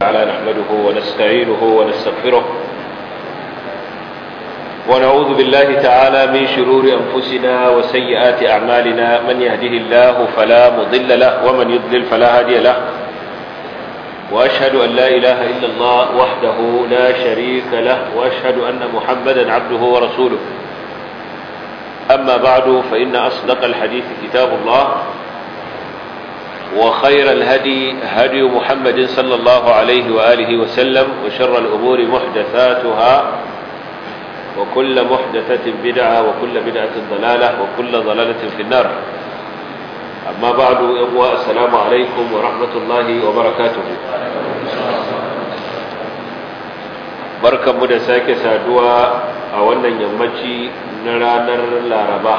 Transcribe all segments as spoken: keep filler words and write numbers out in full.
تعالى نحمده ونستعينه ونستغفره ونعوذ بالله تعالى من شرور أنفسنا وسيئات أعمالنا. من يهده الله فلا مضل له ومن يضلل فلا هادي له، وأشهد أن لا إله إلا الله وحده لا شريك له، وأشهد أن محمدا عبده ورسوله. أما بعد، فإن أصدق الحديث كتاب الله، وخير الهدي هدي محمد صلى الله عليه وآله وسلم، وشر الأمور محدثاتها، وكل محدثة بدعة، وكل بدعة ضلالة، وكل ضلالة في النار. أما بعد، إخوة، السلام عليكم ورحمة الله وبركاته. بركة مدساك سادوا أولا يمجي نرانر لاربا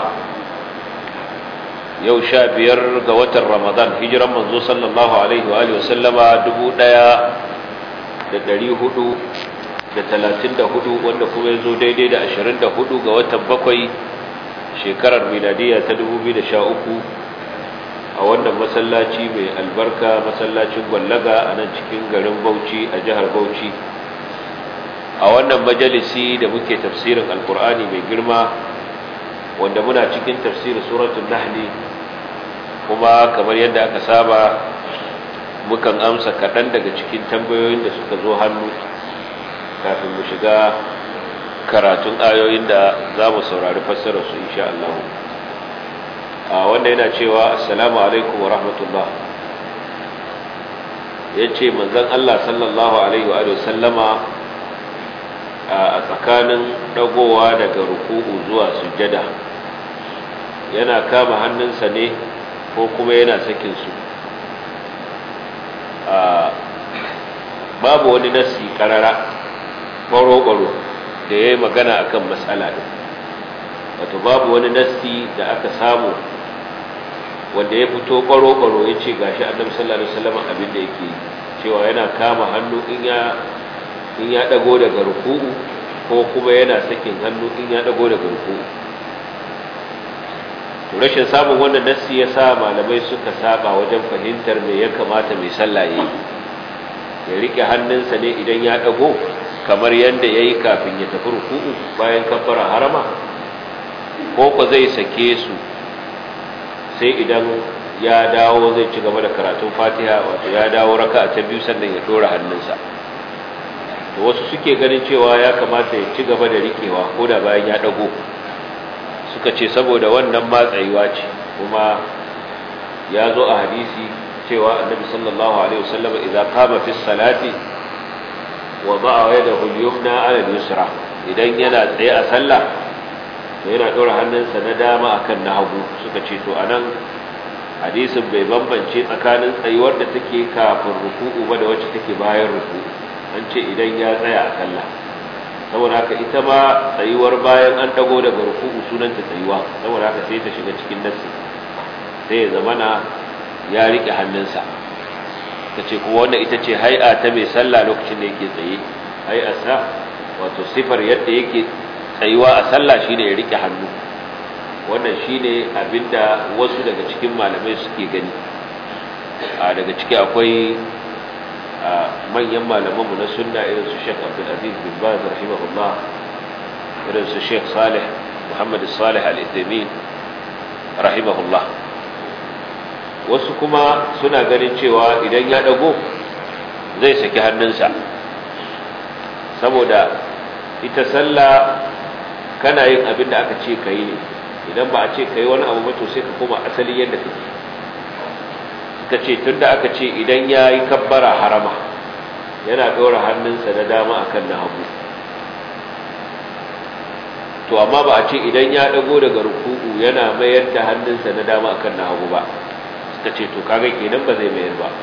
yau sha biyar ga watan Ramadan, hijiran manzo sallallahu alaihi wa alihi wasallama dubu ɗaya da ɗari hudu da talatin da hudu, wanda kuma ya zo daidai da ashirin da hudu ga watan bakwai shekarar miladiya ta dubu biyu da sha uku a wannan masallaci mai albarka, masallacin Gwallaga a nan cikin garin Bauchi a jihar Bauchi, a wannan majalisi da muke tafsirin alkur'ani mai girma, wanda muna cikin tafsirin suratul nahli, kuma kamar yadda aka saba mukan amsa kaɗan daga cikin tambayoyin da suka zo hannu kafin mu shiga karatun ayoyin da za mu saurari fassarar su insha Allah. A wanda yana cewa assalamu alaikum wa rahmatullah, yace manzon Allah sallallahu alaihi wa sallama a tsakanin dagowa daga ruku'u zuwa sujjada yana kama hannunsa ne ko kuma yana sakin su? Babu wani nasi karara baro-baro da ya yi magana akan matsala ɗin, wato babu wani nasi da aka samu wanda ya fito baro-baro ya ce gashi annabi sallallahu alaihi wasallam abin da yake cewa yana kama hannu in ya in ya dago daga ruku'u, ko kuma yana sakin hannu in ya dago daga ruku'u. To rashin samun wannan nassi ya sa malamai suka saba wajen fahimtar me ya kamata mai sallah yayi. Ya rike hannunsa ne idan ya dago kamar yanda yayi kafin ya tafi ruku'u bayan kabbara harama, ko ko zai sake su sai idan ya dawo zai ci gaba da karatun Fatiha, wato ya dawo raka'a ta biyu sannan ya dora hannunsa. To wasu suke ganin cewa ya kamata ya ci gaba da rikewa ko da bayan ya dago, suka ce saboda wannan matsayuwa ce, kuma ya zo a hadisi cewa annabi sallallahu alaihi wasallam idza qama fi salati wada'a yadahu al-yumna 'ala al-yusra, idan yana tsaye a sallah to yana dora hannunsa na dama akan na hagu. Suka ce to anan hadisin bai bambance tsakanin tsayuwar da take kafin ruku'u ba da wacce take bayan ruku'u. An ce idan ya tsaya a sallah, saboda haka ita ma tsayuwar bayan an dago daga ruku'u sunanta tsayuwa, saboda haka sai ta shiga cikin nassi, sai ya zamana ya rike hannunsa. tace kuma wannan ita ce hay'a ta mai sallah lokacin da yake tsaye. Hay'arsa wato sifar yadda yake tsayuwa a sallah shine ya rike hannu. Wannan shine abinda wasu daga cikin malamai suke gani. A daga ciki akwai manyan malamanmu na sunna irin su Sheikh Abdul Aziz bin Baz rahimahullah, irin su Sheikh Salih Muhammad Salih Al-Uthaymeen rahimahullah. Wasu kuma suna ganin cewa idan ya dago zai saki hannunsa, saboda ita sallah kana yin abin da aka ce kai ne, idan ba a ce kai wani abu ba to sai ka koma asali yadda kake. Suka ce tunda aka ce idan ya yi kabbara harama yana ɗora hannunsa na dama akan na hagu, to amma ba a ce idan ya ɗago daga ruku'u yana mayar da hannunsa na dama akan na hagu ba. Suka ce to kaga kenan ba zai mayar ba,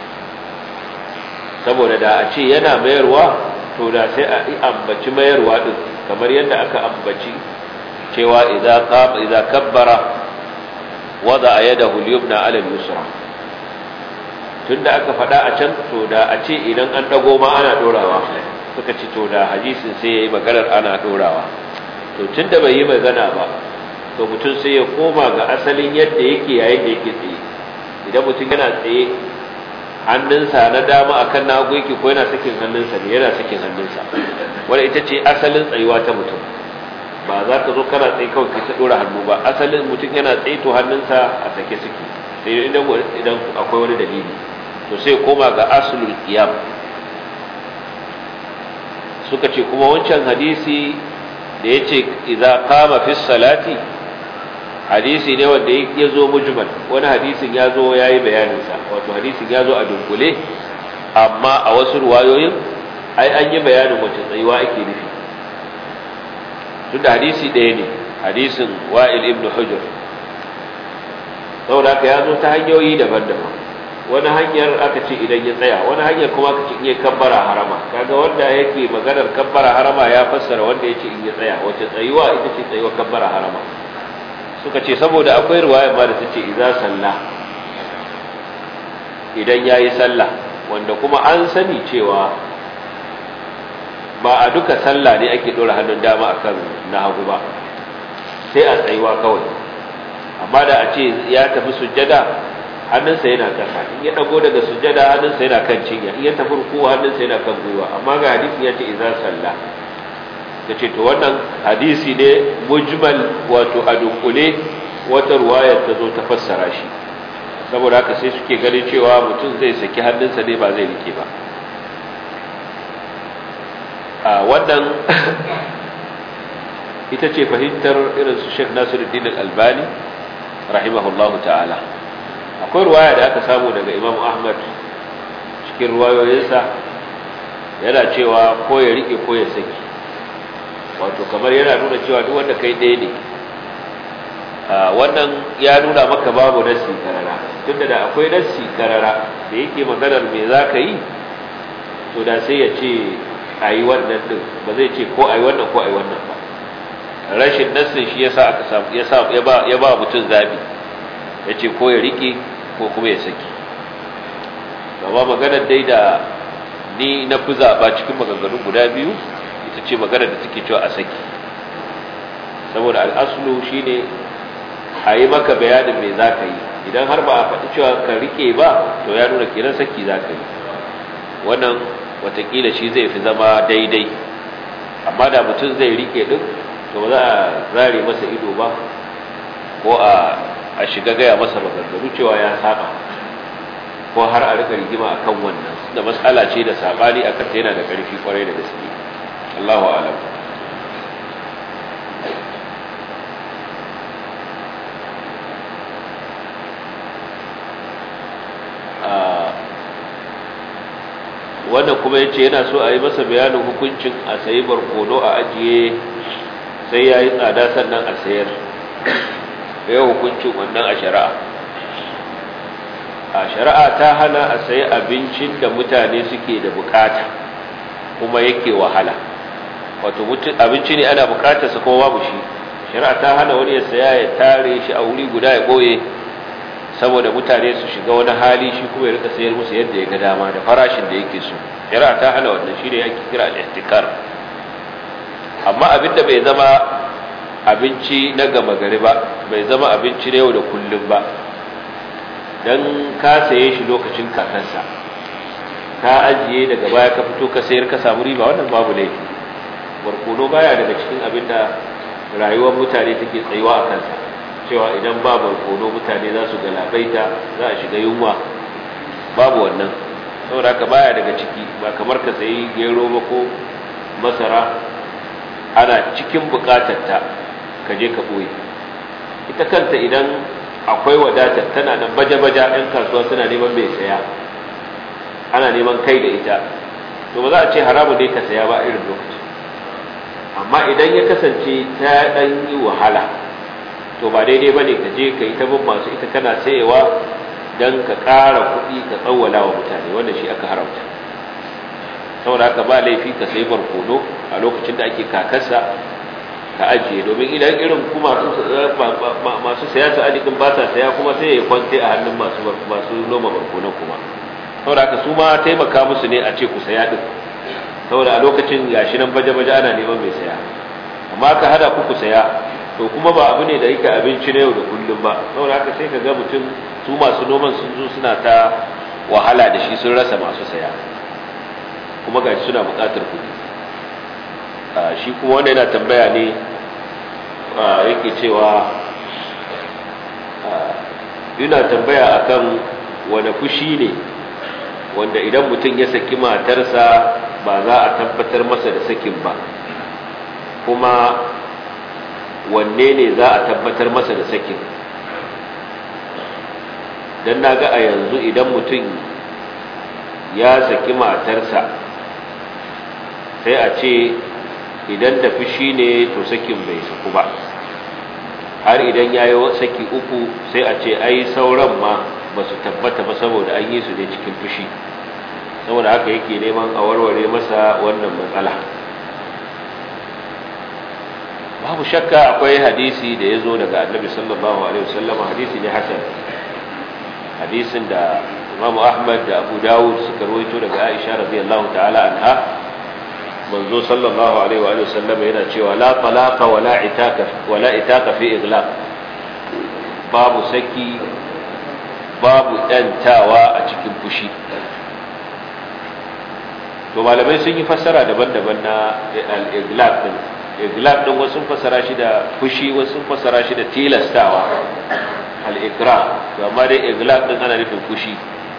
saboda da a ce yana mayarwa to da sai a ambaci mayarwa din kamar yadda aka ambaci cewa idza qama idza kabbara wada yadahu al-yumna 'ala al-yusra. Tunda aka faɗa a can, to da a ce idan an dago ma ana dorawa, suka ce to da hadisin sai yayi maganar ana dorawa. To tunda bai yi magana ba, to mutum sai ya koma ga asalin yadda yake yayin da yake tsaye. Idan mutum yana tsaye hannunsa na dama akan na hagu yake ko yana sakin hannunsa ne, yana sakin hannunsa. Wanda ita ce asalin tsayuwa ta mutum. Ba za ka zo kana tsaye kawai ka dora hannu ba, asalin mutum yana tsaye to hannunsa a sake suke, sai idan idan akwai wani dalili to sai koma ga aslul qiyam. Suka ce kuma wancan hadisi da yace idza qama fi salati, hadisi ne wanda ya zo mujmal, wani hadisin ya zo yayi bayanin sa, wato hadisin ya zo a dunkule, amma a wasu ruwayoyin ai an yi bayanin wace tsayuwa ake nufi. Tunda hadisi ɗaya ne, hadisin Wa'il ibn Hujr, saboda haka ya zo ta hanyoyi daban-daban. Wani hanyar aka ce idan ya tsaya, wani hanyar kuma aka ce in ya kabbara harama. Kaga wanda yake maganar kabbara harama ya fassara wanda yake in ya tsaya, wace tsayuwa ita ce tsayuwar kabbara harama. Suka ce saboda akwai riwaya ma da ta ce idza salla, idan yayi sallah, wanda kuma an sani cewa ba a duka sallah ne ake dora hannun dama akan na hagu ba, sai a tsayuwa kawai. Amma da a ce ya tafi sujjada hannunsa yana ƙasa, in ya dago daga sujjada hannunsa yana kan cinya, in ya tafi ruku hannunsa yana kan gwiwa. Amma ga hadisi ya ce idza salla, kace to wannan hadisi ne mujmal, wato a dunkule, wata ruwaya ta zo ta fassara shi. Saboda haka sai suke ganin cewa mutum zai saki hannunsa ne, ba zai rike ba. a wannan ita ce fahimtar irin su Sheikh Nasiruddin Al-Albani rahimahullahu ta'ala. Akwai ruwaya da aka samu daga Imam Ahmad cikin ruwayoyinsa, yana cewa ko ya rike ko ya saki, wato kamar yana nuna cewa duk wanda kai ɗaya ne. Wannan ya nuna maka babu nassi karara, tunda da akwai nassi karara da yake maganar me za ka yi, to da sai ya ce a yi wannan ɗin, ba zai ce ko a yi wannan ko a yi wannan ba. Rashin nassin shi ya sa aka samu ya ba mutum zabi, ya ce ko ya rike ko kuma ya saki. Gaba maganar dai da ni na fi zaɓa cikin maganganu guda biyu ita ce maganar da take cewa a saki, saboda al'asulu shi ne a yi maka bayanin me za ka yi. Idan har ba a faɗi cewa ka rike ba, to ya nuna kenan saki za ka yi. Wannan watakila shi zai fi zama daidai, amma da mutum zai rike ɗin, to ba za a zare masa ido ba, ko a shiga gaya masa maganganu cewa ya saba, ko har a rika rigima akan wannan, da matsala ce da sabani akan ta yana da ƙarfi kwarai da gaske. Allahu a'lam. Wannan kuma yace yana so a yi masa bayanin hukuncin a sayi barkono a ajiye sai ya yi tsada sannan a sayar. Ya hukuncin wannan a shari'a. A shari'a ta hana a sayi abincin da mutane suke da bukata kuma yake wahala, wato abinci ne ana bukatarsa kuma babu shi. Shari'a ta hana wani ya saya ya tare shi a wuri guda ya ɓoye saboda mutane su shiga wani hali, shi kuma ya rika sayar musu yadda ya ga dama da farashin da yake so. Shari'a ta hana wannan, shi ne ake kira al-ihtikar. Amma abinda bai zama abinci na gama gari ba, bai zama abinci na yau da kullum ba, dan ka saye shi lokacin kakansa, ka ajiye daga baya ka fito ka sayar ka samu riba, wannan babu laifi. Barkono baya daga cikin abinda rayuwar mutane take tsayuwa a kansa, cewa idan ba barkono mutane za su galabaita, za a shiga yunwa, babu wannan. Saboda haka baya daga ciki, ba kamar ka sayi gero ba ko masara ana cikin bukatarta ka je ka boye. Ita kanta idan akwai wadatar tana nan baje-baje, ɗan kasuwa suna neman mai saya, ana neman kai da ita, to ba za a ce haramu dai ka saya ba a irin lokaci. Amma idan ya kasance ta ɗan yi wahala, to ba daidai ba ne ka je ka yi ta bin masu ita kana sayewa don ka ƙara kuɗi ka tsawwala wa mutane, wanda shi aka haramta. Saboda haka ba laifi ka sayi barkono a lokacin da ake kakarsa ka ajiye, domin idan irin kuma masu saya su ajikin ba sa saya, kuma sai ya kwante a hannun masu masu noma barkonon kuma. Saboda haka su ma taimaka musu ne a ce ku saya din, saboda a lokacin gashi nan baje-baje ana neman mai saya. Amma ka hada ku ku saya, to kuma ba abu ne da yake abinci na yau da kullum ba. Saboda haka sai ka ga mutum, su masu noman sun zo suna ta wahala da shi sun rasa masu saya kuma gashi suna buƙatar kuɗi. Shi kuma wanda yana tambaya ne yake cewa yana tambaya akan wani fushi ne wanda idan mutum ya saki matarsa ba za a tabbatar masa da sakin ba, kuma wanne ne za a tabbatar masa da sakin. don na ga a yanzu idan mutum ya saki matarsa sai a ce idan da fushi ne to sakin bai saku ba, har idan ya yi saki uku sai a ce ai sauran ma ba su tabbata ba saboda an yi su ne cikin fushi, saboda haka yake neman a warware masa wannan matsala. Babu shakka akwai hadisi da ya zo daga annabi sallallahu alaihi wasallam, hadisi ne hasan, hadisin da Imam Ahmad da Abu Dawud suka rawaito daga Aisha radiyallahu ta'ala anha. Manzo sallallahu alaihi wa sallam yana cewa la talaqa wala itaka wala itaka fi iglaq, babu saki babu dantawa a cikin fushi. To malamai sun yi fassara daban-daban na al-iglaq din. Iglaq din wasu fassara shi da fushi, wasu fassara shi da tilastawa, al-ikra. To amma dai iglaq din ana nufin fushi.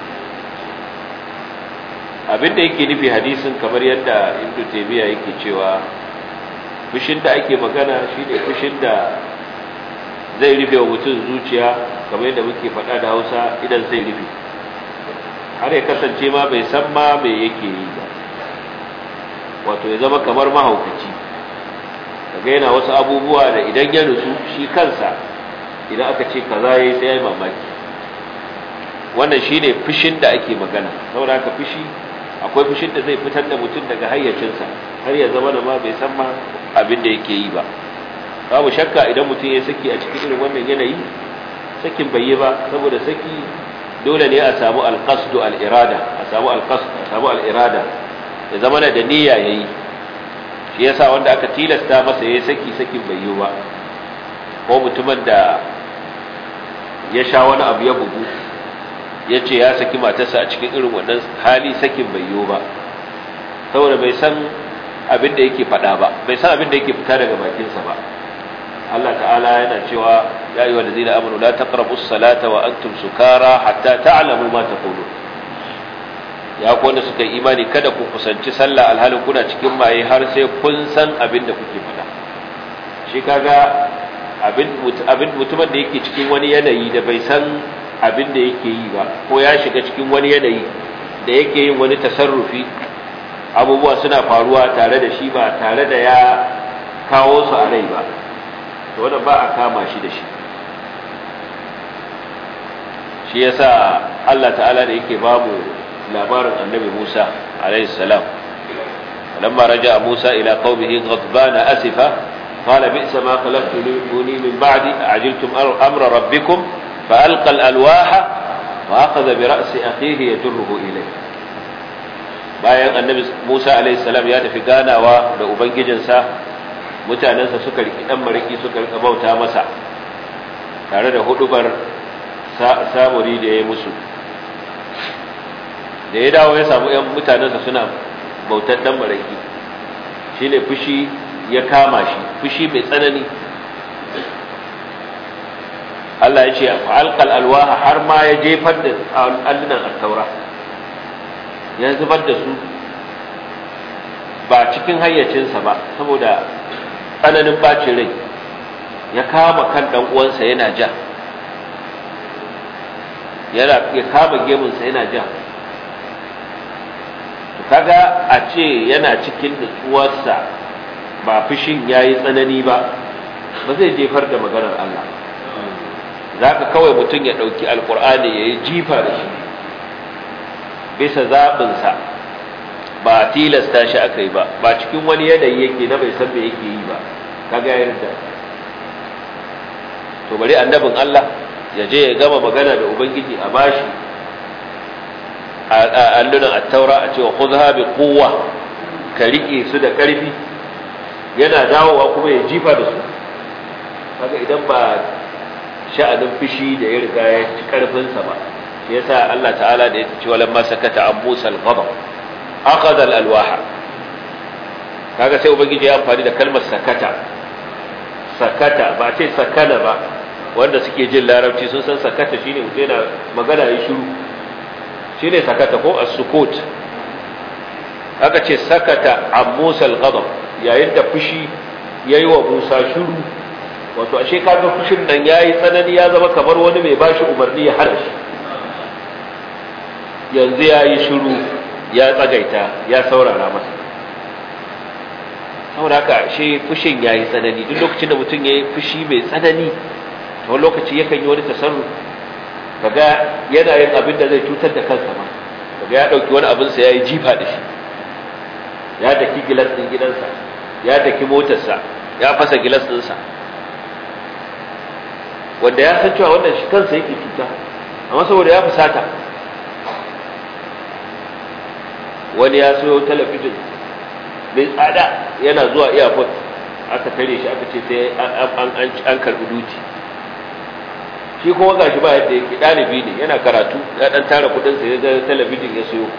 Abinda yake nufi hadisin kamar yadda Ibn Taymiyyah yake cewa fushin da ake magana shine fushin da zai rufe wa mutum zuciya, kamar yadda muke faɗa da Hausa, idan zai rufe har ya kasance ma bai san ma me yake yi ba, wato ya zama kamar mahaukaci, kaga yana wasu abubuwa da idan ya nutsu shi kansa idan aka ce kaza yayi sai yayi mamaki. Wannan shine fushin da ake magana. Saboda haka fushi, akwai fushin da zai fitar da mutum daga hayyacinsa har ya zama da ma bai san ma abin da yake yi ba. Babu shakka idan mutum ya saki a cikin irin wannan yanayi, sakin bai yi ba, saboda saki dole ne a samu alqasdu al-irada, a samu alqasd, a samu al-irada, ya zama da niyya yayi. Shi yasa wanda aka tilasta masa yayi saki, sakin bai yi ba. Ko mutumin da ya sha wani abu ya bugu, ya ce ya saki matarsa a cikin irin wannan hali, sakin bai yiwu ba, saboda bai san abin da yake faɗa ba, bai san abin da yake fita daga bakinsa ba. Allah ta'ala yana cewa ya ayyuhal ladzina amanu la taqrabus salata wa antum sukara hatta ta'lamu ma taqulun. Ya ku wanda suka yi imani, kada ku kusanci sallah alhalin kuna cikin maye har sai kun san abin da kuke faɗa. Shi kaga abin abin mutumin da yake cikin wani yanayi da bai san abin da yake yi ba, ko ya shiga cikin wani yanayi da yake yin wani tasarrufi, abubuwa suna faruwa tare da shi ba tare da ya kawo su a rai ba, to wannan ba a kama shi da shi. Shi yasa Allah ta'ala da yake babu labarin annabi Musa alaihi salam, lamma raja'a Musa ila qaumihi ghadbana asifa qala bi'sa ma khalaqtuni min ba'di a'jiltum amra rabbikum فألقى الألواح وأخذ برأس أخيه يجره إليه. bayan annabi Musa alaihi salam ya tafi ganawa da ubangijinsa, mutanensa suka riki dan mariki suka rika bauta masa tare da hudubar samuri da ya musu. Da ya dawo ya samu ƴan mutanensa suna bautar dan mariki, shine fushi ya kama shi, fushi mai tsanani. Allah ya ce fa'alqal alwaha, har ma ya jefar da allunan at-taura, ya zubar da su ba cikin hayyacinsa ba, saboda tsananin bacin rai. Ya kama kan dan uwansa yana ja, yana ya kama gemunsa yana ja. To kaga a ce yana cikin nutsuwarsa, ba fushin yayi tsanani ba, ba zai jefar da maganar Allah. Za ka kawai mutum ya ɗauki alƙur'ani ya yi jifa da shi bisa zaɓinsa, ba tilasta shi aka yi ba, ba cikin wani yanayi yake na bai san me yake yi ba, ka ga yarda. To bari annabin Allah ya je ya gama magana da Ubangiji a bashi a allunan attaura, a cewa khudha bi quwwa, ka riƙe su da ƙarfi, yana dawowa kuma ya jifa da su. Kaga idan ba sha'anin fushi da ya riga ya ci karfinsa ba, yasa Allah ta'ala da ya ce walamma sakata an Musa al-ghadab akhadha al-alwaha kaga sai ubangiji ya amfani da kalmar sakata sakata ba ce sakana ba wanda suke jin larabci sun san sakata shine mutum yana magana ya shiru shine sakata ko as-sukut aka ce sakata an Musa al-ghadab yayin da fushi yayi wa Musa shiru wato ashe kaga fushin nan yayi tsanani ya zama kamar wani mai bashi umarni ya hana shi yanzu yayi shiru ya tsagaita ya saurara masa saboda haka ashe fushin yayi tsanani duk lokacin da mutum yayi fushi mai tsanani to lokaci yakan yi wani tasarruf kaga yana yin abin da zai cutar da kansa ma kaga ya dauki wani abin sa yayi jifa da shi ya daki gilas din gidansa ya daki motarsa ya fasa gilas din sa wanda ya san cewa wannan shi kansa yake cuta amma saboda ya fusata wani ya soyo talabijin mai tsada yana zuwa airport aka tare shi aka ce sai an karbi duti shi kuma gashi ba yadda yake dalibi ne yana karatu ya dan tara kudin sa ya ga talabijin ya soyo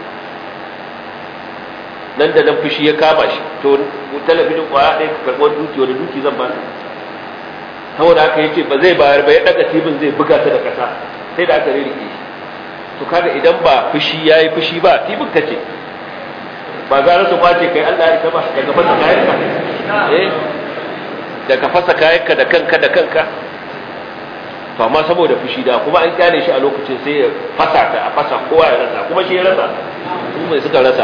nan da nan fushi ya kama shi to talabijin kwaya ɗaya ka karɓi duti wani duti zan ba ka saboda haka yace ba zai bayar ba ya daga tibin zai buga ta da kasa sai da aka ririke shi to kaga idan ba fushi yayi fushi ba tibin kace ba za su kwace kai Allah ya isa ba daga fasa kayanka eh daga fasa kayanka da kanka da kanka to amma saboda fushi da kuma an kyale shi a lokacin sai ya fasa ta a fasa kowa ya rasa kuma shi ya rasa su mai suka rasa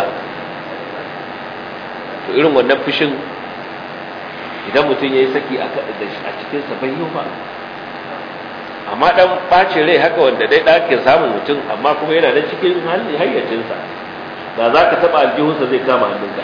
to irin wannan fushin idan mutum ya yi saki a cikinsa bai yi ba amma dan ɓacin rai haka wanda dai ɗakin samun mutum amma kuma yana da cikin hayyacinsa da za ka taɓa aljihunsa zai kama hannunka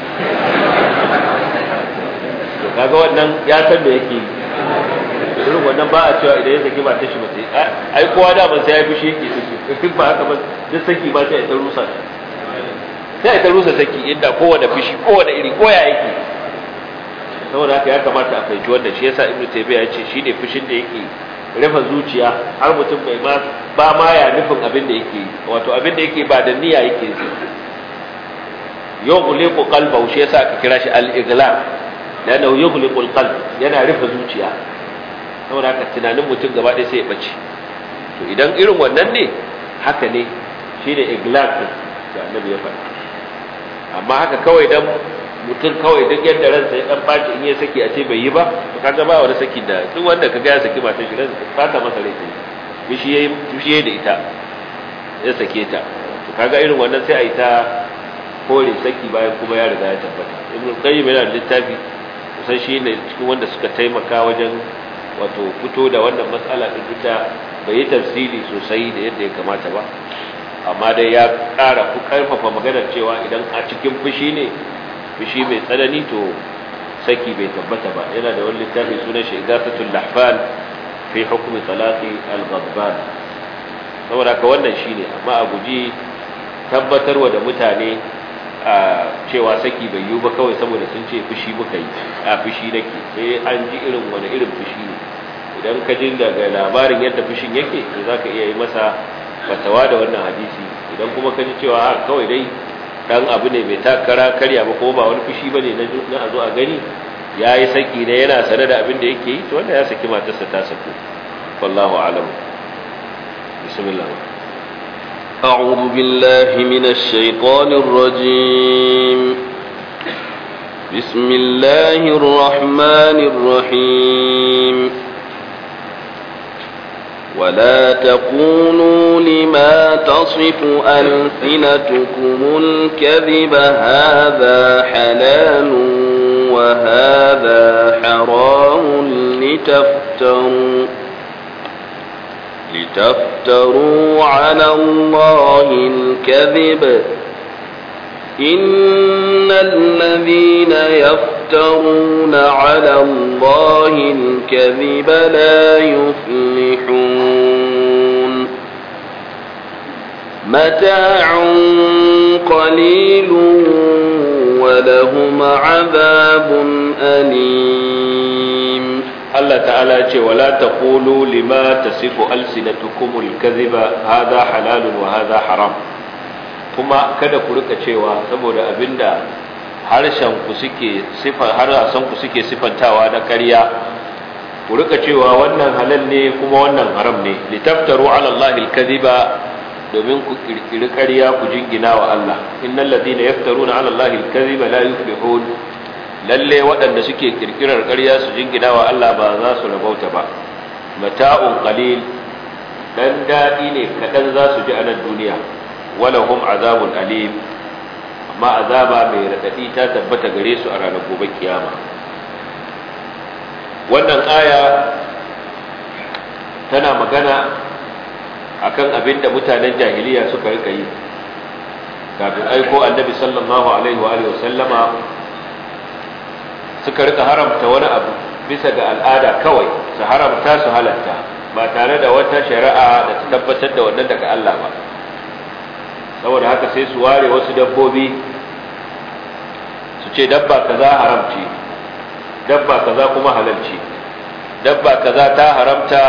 to kaga wannan ya san da yake yi irin wannan ba a cewa idan ya saki ba ta shi ba sai ai kowa da ban sai ya fushi yake saki ba haka ba duk saki ba sai ya ta rusa sai ya ta rusa saki inda kowane fushi kowane iri koya yake saboda haka ya kamata a fahimci wannan shi yasa ibnu taymiya ya ce shine fushin da yake rufe zuciya har mutum bai ma ba ma ya nufin abin da yake wato abin da yake ba da niyya yake yughliqu qalbahu shi yasa aka kira shi al-ighlaq lana yughliqu al-qalb yana rufe zuciya saboda haka tunanin mutum gaba ɗaya sai ya bace to idan irin wannan ne haka ne shine ighlaq da annabi ya faɗa amma haka kawai dan mutum kawai duk yadda ransa ya dan baci in ya saki a ce bai yi ba to kaga ba wani saki da duk wanda kaga ya saki matar shi ransa fata masa rai bishi yayi bishi yayi da ita ya sake ta to kaga irin wannan sai a yi ta kore saki bayan kuma ya riga ya tabbata ibn qayyim yana da littafi kusan shi ne cikin wanda suka taimaka wajen wato fito da wannan matsala din ita bai yi tafsiri sosai da yadda ya kamata ba amma dai ya ƙara ku karfafa maganar cewa idan a cikin fushi ne fushi mai tsanani to saki bai tabbata ba yana da wani littafi sunan shi igasatul lahfan fi hukmi talaqi al-ghadban saboda ka wannan shine amma a guji tabbatarwa da mutane a cewa saki bai yiwu ba kawai saboda sun ce fushi muka yi a fushi nake sai an ji irin wani irin fushi ne idan ka ji daga labarin yadda fushin yake to zaka iya yi masa fatawa da wannan hadisi idan kuma ka ji cewa kawai dai dan abu ne mai takara karya ba ko ba wani fushi bane na na a zo a gani yayi saki ne yana sanar da abin da yake yi to wanda ya saki matarsa ta sako wallahu a'lam bismillah a'udhu billahi minash shaitanir rajim bismillahir rahmanir rahim ولا تقولوا لما تصف ألسنتكم الكذب هذا حلال وهذا حرام لتفتروا لتفتروا على الله الكذب إن الذين يفترون على الله الكذب لا يفلحون متاع قليل ولهم عذاب أليم Allah ta'ala ya ce wala taqulu lima tasifu alsinatukumul kadhiba hadha halalun wa hadha haram, kuma kada ku rika cewa saboda abinda harshen ku suke sifa harsan ku suke sifantawa na ƙarya, ku rika cewa wannan halal ne kuma wannan haram ne, litaftaru ala Allahi alkadhiba, domin ku kirkiri ƙarya ku jingina wa Allah. Innal ladina yaftaruna ala Allahi alkadhiba la yuflihun, lalle waɗanda suke kirkirar ƙarya su jingina wa Allah ba za su rabauta ba. Mata'un qalil, dan dadi ne kadan za su ji a nan duniya, walahum azabun alim, amma azaba mai radadi ta tabbata gare su a ranar gobe kiyama. Wannan aya tana magana akan abinda mutanen jahiliya suka rika yi kafin aiko annabi sallallahu alaihi wa alihi wasallama. Suka rika haramta wani abu bisa ga al'ada kawai, su haramta su halatta ba tare da wata shari'a da ta tabbatar da wannan daga Allah ba. Saboda haka sai su ware wasu dabbobi su ce dabba kaza haramci, dabba kaza kuma halalci, dabba kaza ta haramta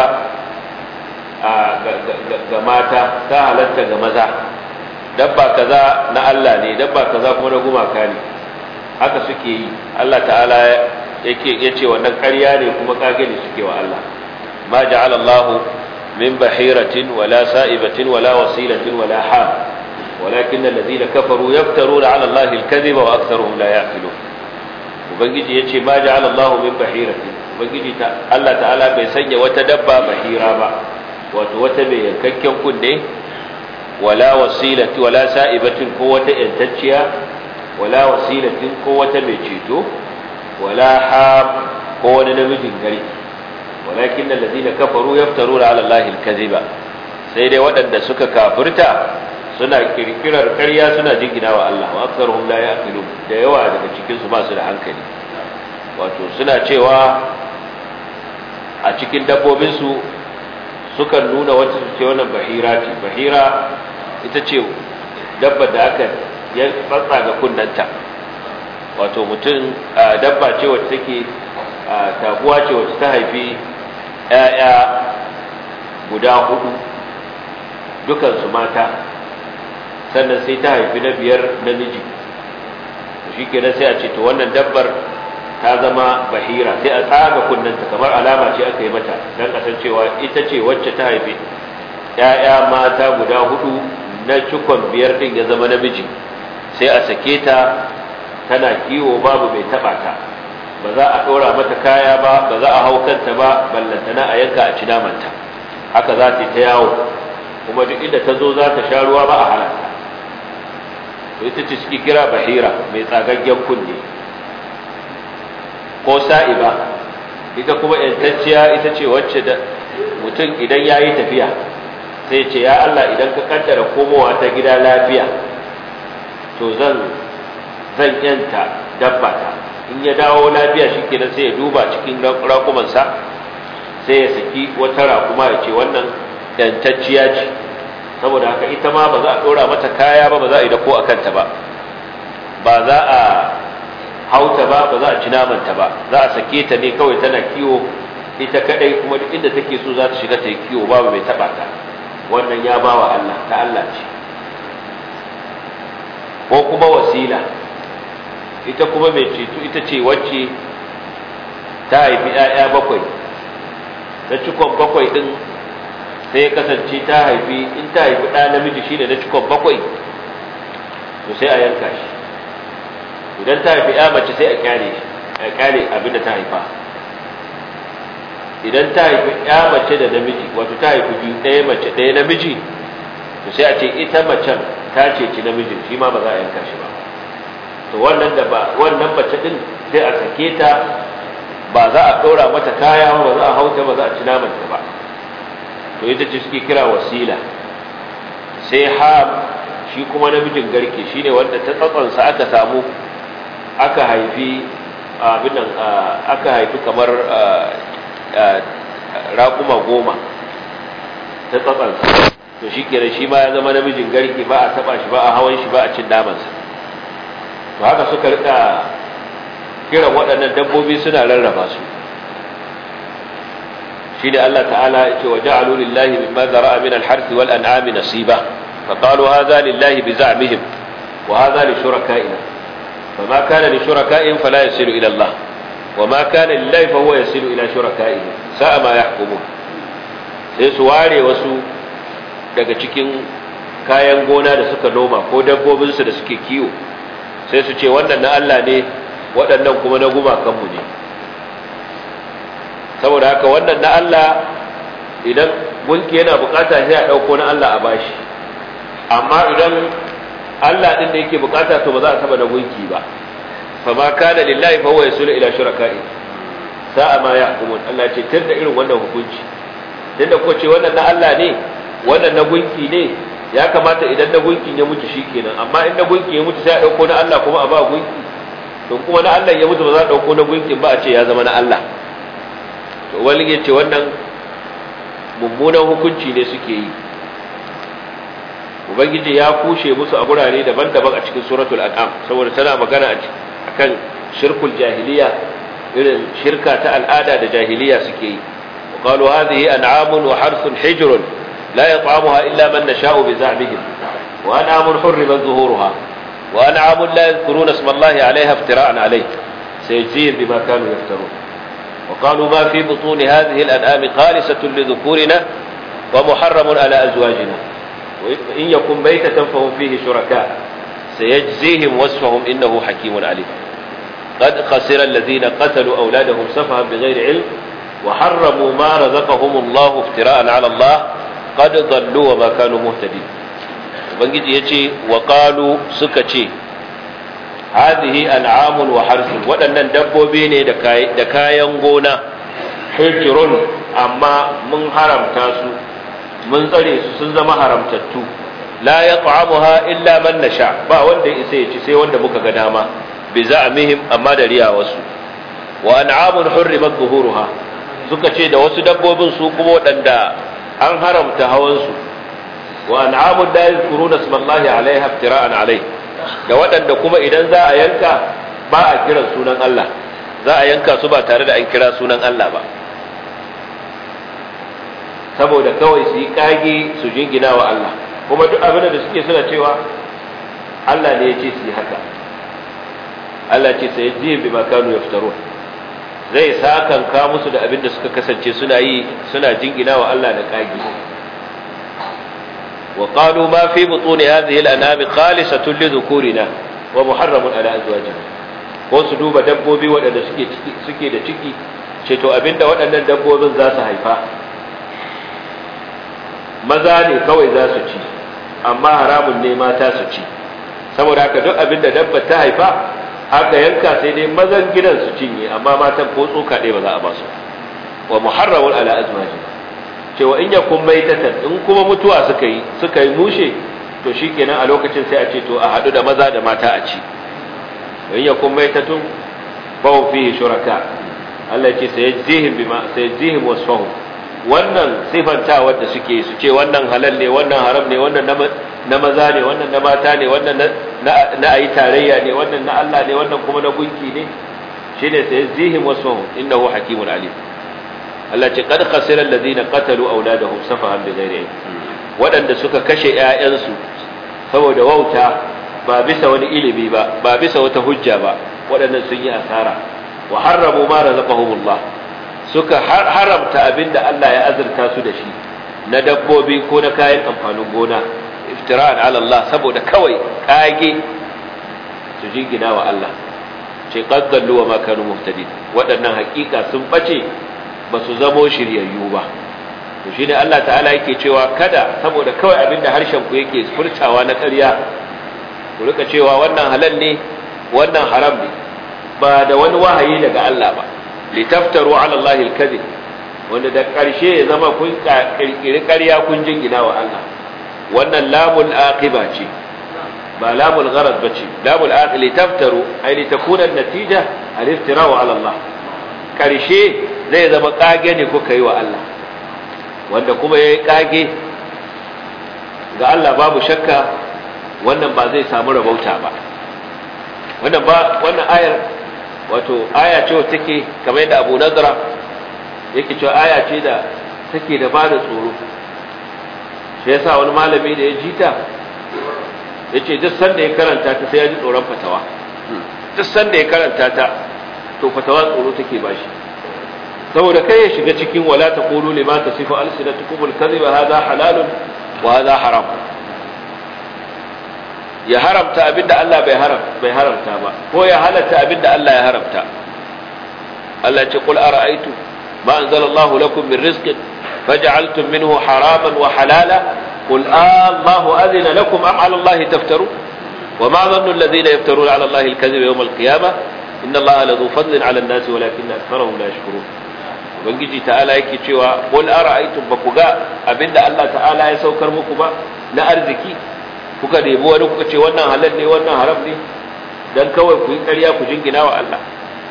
ga mata, ta halatta ga maza, dabba kaza na Allah ne, dabba kaza kuma na gumaka ne. Haka suke yi. Allah ta'ala yake yace wannan ƙarya ne kuma kage ne suke wa Allah. Ma ja'ala Allah min bahiratin wala sa'ibatin wala wasilatin wala ham, walakin alladhina kafaru yaftaruna 'ala Allah al-kadhiba wa aktharuhum la ya'qilun. Ubangiji yace ma ja'ala Allah min bahiratin, ubangiji ta Allah ta'ala bai sanya wata dabba bahira ba, wato wata mai yankakken kunne, wala wasilati wala sa'ibatin ko wata yantacciya, wala wasilatin ko wata mai ceto, wala ham ko wani namijin gari, walakin alladhina kafaru yaftaruna 'ala Allahi al-kadhiba, sai dai waɗanda suka kafirta suna kirkirar ƙarya suna jingina wa Allah, wa aktharuhum la ya'qilun, da yawa daga cikin su ba su da hankali. Wato suna cewa a cikin dabbobin su sukan nuna wata su ce wannan bahira ce. Bahira ita ce dabba da aka ya tsatsa ga kunnanta, wato mutum dabba ce wacce take taguwa ce wacce ta haifi ƴaƴa guda hudu dukansu mata, sannan sai ta haifi na biyar namiji. Shi kenan sai a ce to wannan dabbar ta zama bahira, sai a tsaga kunnanta kamar alama ce aka yi mata don kasancewa ita ce wacce ta haifi ƴaƴa mata guda hudu, na cikon biyar din ya zama namiji. Sai a sake ta tana kiwo babu mai taba ta, ba za a dora mata kaya ba, ba za a hau kanta ba, ballantana a yanka a ci namanta. Haka za ta ta yawo, kuma duk inda ta zo za ta sha ruwa ba a halaka. To ita ce suke kira bahira, mai tsagaggen kunne. Ko sa'iba, ita kuma yantacciya ita ce wacce da mutum idan ya yi tafiya sai ce ya Allah idan ka kaddara komowa ta gida lafiya, to zan zan yanta dabba ta. In ya dawo lafiya shikenan sai ya duba cikin raƙumansa sai ya saki wata raƙuma ya ce wannan yantacciya ce, saboda haka ita ma ba za a ɗora mata kaya ba, ba za a yi da ko a kanta ba, ba za a hauta ba, ba za a ci namanta ba, za a sake ta ne kawai tana kiwo ita kadai, kuma duk inda take so za ta shiga ta yi kiwo babu mai taɓa ta. Wannan ya ba wa Allah, ta Allah ce. Ko kuma wasila, ita kuma mai ceto ita ce wacce ta haifi ‘ya'ya bakwai, na cikon bakwai ɗin sai ya kasance ta haifi, in ta haifi ɗa namiji shi ne na cikon bakwai, to sai a yanka shi. Idan ta haifi ‘ya mace sai a kyale a kyale abinda ta haifa. Idan ta haifi ‘ya mace da namiji, wato ta haifi biyu, ɗaya mace ɗaya namiji, to sai a ce ita macen ta ce ci namijin, shi ma ba za a yanka shi ba. To wannan da ba wannan mace din sai a sake ta, ba za a ɗora mata kaya ba, za a hauta, ba za a ci namanta ba. To ita ce suke kira wasila. Sai ham, shi kuma namijin garke, shine wanda ta tsatsansa aka samu aka haifi abin nan aka haifi kamar raƙuma goma ta tsatsansa. To shi kenan shi ma ya zama namijin garke, ba a taba shi, ba a hawan shi, ba a cin namansa. To haka suka rika kiran waɗannan dabbobi suna rarraba su. shine Allah ta'ala yace wa ja'alu lillahi mimma zara'a min al-harth wal an'ami nasiba fa qalu hadha lillahi bi za'mihim wa hadha li shuraka'ina fama kana li shuraka'in fala yasilu ila Allah wa ma kana lillahi fa huwa yasilu ila shuraka'ihim sa'a ma yahkumun. sai su ware wasu daga cikin kayan gona da suka noma ko dabbobinsu da suke kiwo sai su ce wannan na Allah ne waɗannan kuma na gumakanmu ne. saboda haka wannan na Allah idan gunki yana bukata sai a ɗauko na Allah a bashi, amma idan Allah ɗin da yake bukata to ba za a taba na gunki ba. fama kana lillahi fa huwa yasulu ila shuraka'i sa'a ma yahkumun. Allah ce tunda irin wannan hukunci tunda ko ce wannan na Allah ne wannan na gunki ne, ya kamata idan na gunkin ya mutu shikenan, amma in na gunkin ya mutu sai a dauko na Allah kuma a ba gunki, to kuma na Allah ya mutu ba za a dauko na gunkin ba a ce ya zama na Allah. to wani ya ce wannan mummunan hukunci ne suke yi. ubangiji ya kushe musu a gurare daban-daban a cikin suratul an'am saboda tana magana akan shirkul jahiliya, irin shirka ta al'ada da jahiliya suke yi. وقالوا هذه أنعام وحرث حجر لا يطعمها إلا من نشاء بزعمهم وأنعام حرمت ظهورها وأنعام لا يذكرون اسم الله عليها افتراء عليه سيجزيهم بما كانوا يفترون. وقالوا ما في بطون هذه الأنعام خالصة لذكورنا ومحرم على أزواجنا وإن يكن ميتة فهم فيه شركاء سيجزيهم وصفهم إنه حكيم عليم. قد خسر الذين قتلوا أولادهم سفها بغير علم وحرموا ما رزقهم الله افتراء على الله قد ضلوا وما كانوا مهتدين. ubangiji yace wa qalu suka ce hadhihi an'amun wa harsun, waɗannan dabbobi ne da kayan gona, hijrun amma mun haramta su mun tsare su sun zama haramtattu, la yat'amuha illa man nasha, ba wanda isa ya ci sai wanda muka ga dama, bi za'mihim amma da riya wasu. wa an'amun hurrimat zuhuruha, suka ce da wasu dabbobin su kuma waɗanda an haramta hawansu. wa an'amun la yadhkuruna ismallahi alaiha iftira'an alai, da waɗanda kuma idan za a yanka ba a kiran sunan Allah, za a yanka su ba tare da an kira sunan Allah ba, saboda kawai su yi kage su jingina wa Allah. kuma duk abin da suke suna cewa Allah ne ya ce su yi haka. Allah ce sai ji bi makanu yaftarun, zai sakanka musu da abin da suka kasance suna yi suna jingina wa Allah da kage. wa qalu ma fi butun hadhihi al-anam khalisatun li dhukurina wa muharramun ala azwajina, ko su duba dabbobi waɗanda suke suke da ciki ce to abinda waɗannan dabbobin za su haifa maza ne kawai za su ci, amma haramun ne mata su ci. saboda haka duk abinda dabba ta haifa aka yanka sai dai mazan gidan su cinye, amma matan ko tsoka ɗaya ba za a ba su. wa muharramun ala azwajina, cewa in yakun maitatan, in kuma mutuwa suka yi suka yi mushe to shikenan a lokacin sai a ce to a hadu da maza da mata a ci. in yakun maitatun fa hum fihi shuraka, Allah ya ce sayajzihim bima sayajzihim wasfahum. wannan sifanta wanda suke su ce wannan halal ne wannan haram ne wannan na maza ne wannan na mata ne wannan na ayi tarayya ne wannan na Allah ne wannan kuma na gunki ne, shine sayajzihim wasfahum innahu hakimun alim. Allah ce kad khasira alladhina qatalu awladahum safahan bighairi ilm, wadanda suka kashe ƴaƴansu saboda wauta ba bisa wani ilimi ba ba bisa wata hujja ba, wadannan sun yi asara. wa harramu ma razaqahumullah, suka haramta abinda Allah ya azurta su da shi na dabbobi ko na kayan amfanin gona, iftira'an ala Allah, saboda kawai kage su jingina wa Allah. ce qad dallu wa ma kanu muhtadin, wadannan hakika sun bace ba su zamo shiryayyu ba. to shine Allah ta'ala yake cewa kada saboda kawai abinda harshen ku yake furtawa na ƙarya ku rika cewa wannan halal ne wannan haram ne ba da wani wahayi daga Allah ba, litaftaru ala Allahi al-kadhib, wanda da ƙarshe ya zama kun kirkiri ƙarya kun jingina wa Allah. wannan lamul aqiba ce ba lamul gharad bace, lamul aqil litaftaru ay litakuna an-natija al-iftira'u ala Allah, ƙarshe zai zama kage ne kuka yi wa Allah, wanda kuma ya yi kage ga Allah babu shakka wannan ba zai samu rabauta ba. wannan ba wannan ayar wato aya ce wacce take kamar yadda Abu Nadra yake cewa aya ce da take da bada tsoro shi yasa wani malami da ya jita yace duk sanda ya karanta ta sai ya ji tsoron fatawa duk sanda ya karanta ta to fatawa tsoro take bashi saboda kai ya shiga cikin wala taqulu lima tasifu alsinatukum alkadhiba hadha halalun wa hadha haram ya haramta abinda Allah bai haram bai haramta ba ko ya halatta abinda Allah ya haramta Allah ce qul ara'aytu ma anzalallahu lakum min rizqin faj'altum minhu haraman wa halala qul Allahu adhina lakum am 'ala Allahi taftarun wa ma dhannu alladhina yaftaruna 'ala Allahi alkadhiba yawm alqiyamah inna Allaha ladhu fadlin 'ala an-nasi walakinna aktharahum la yashkurun ubangiji ta'ala yake cewa qul ara'aytum baku ga abinda Allah ta'ala ya saukar muku ba na arziki kuka debi wani kuka ce wannan halal ne wannan haram ne dan kawai ku yi ƙarya ku jingina wa Allah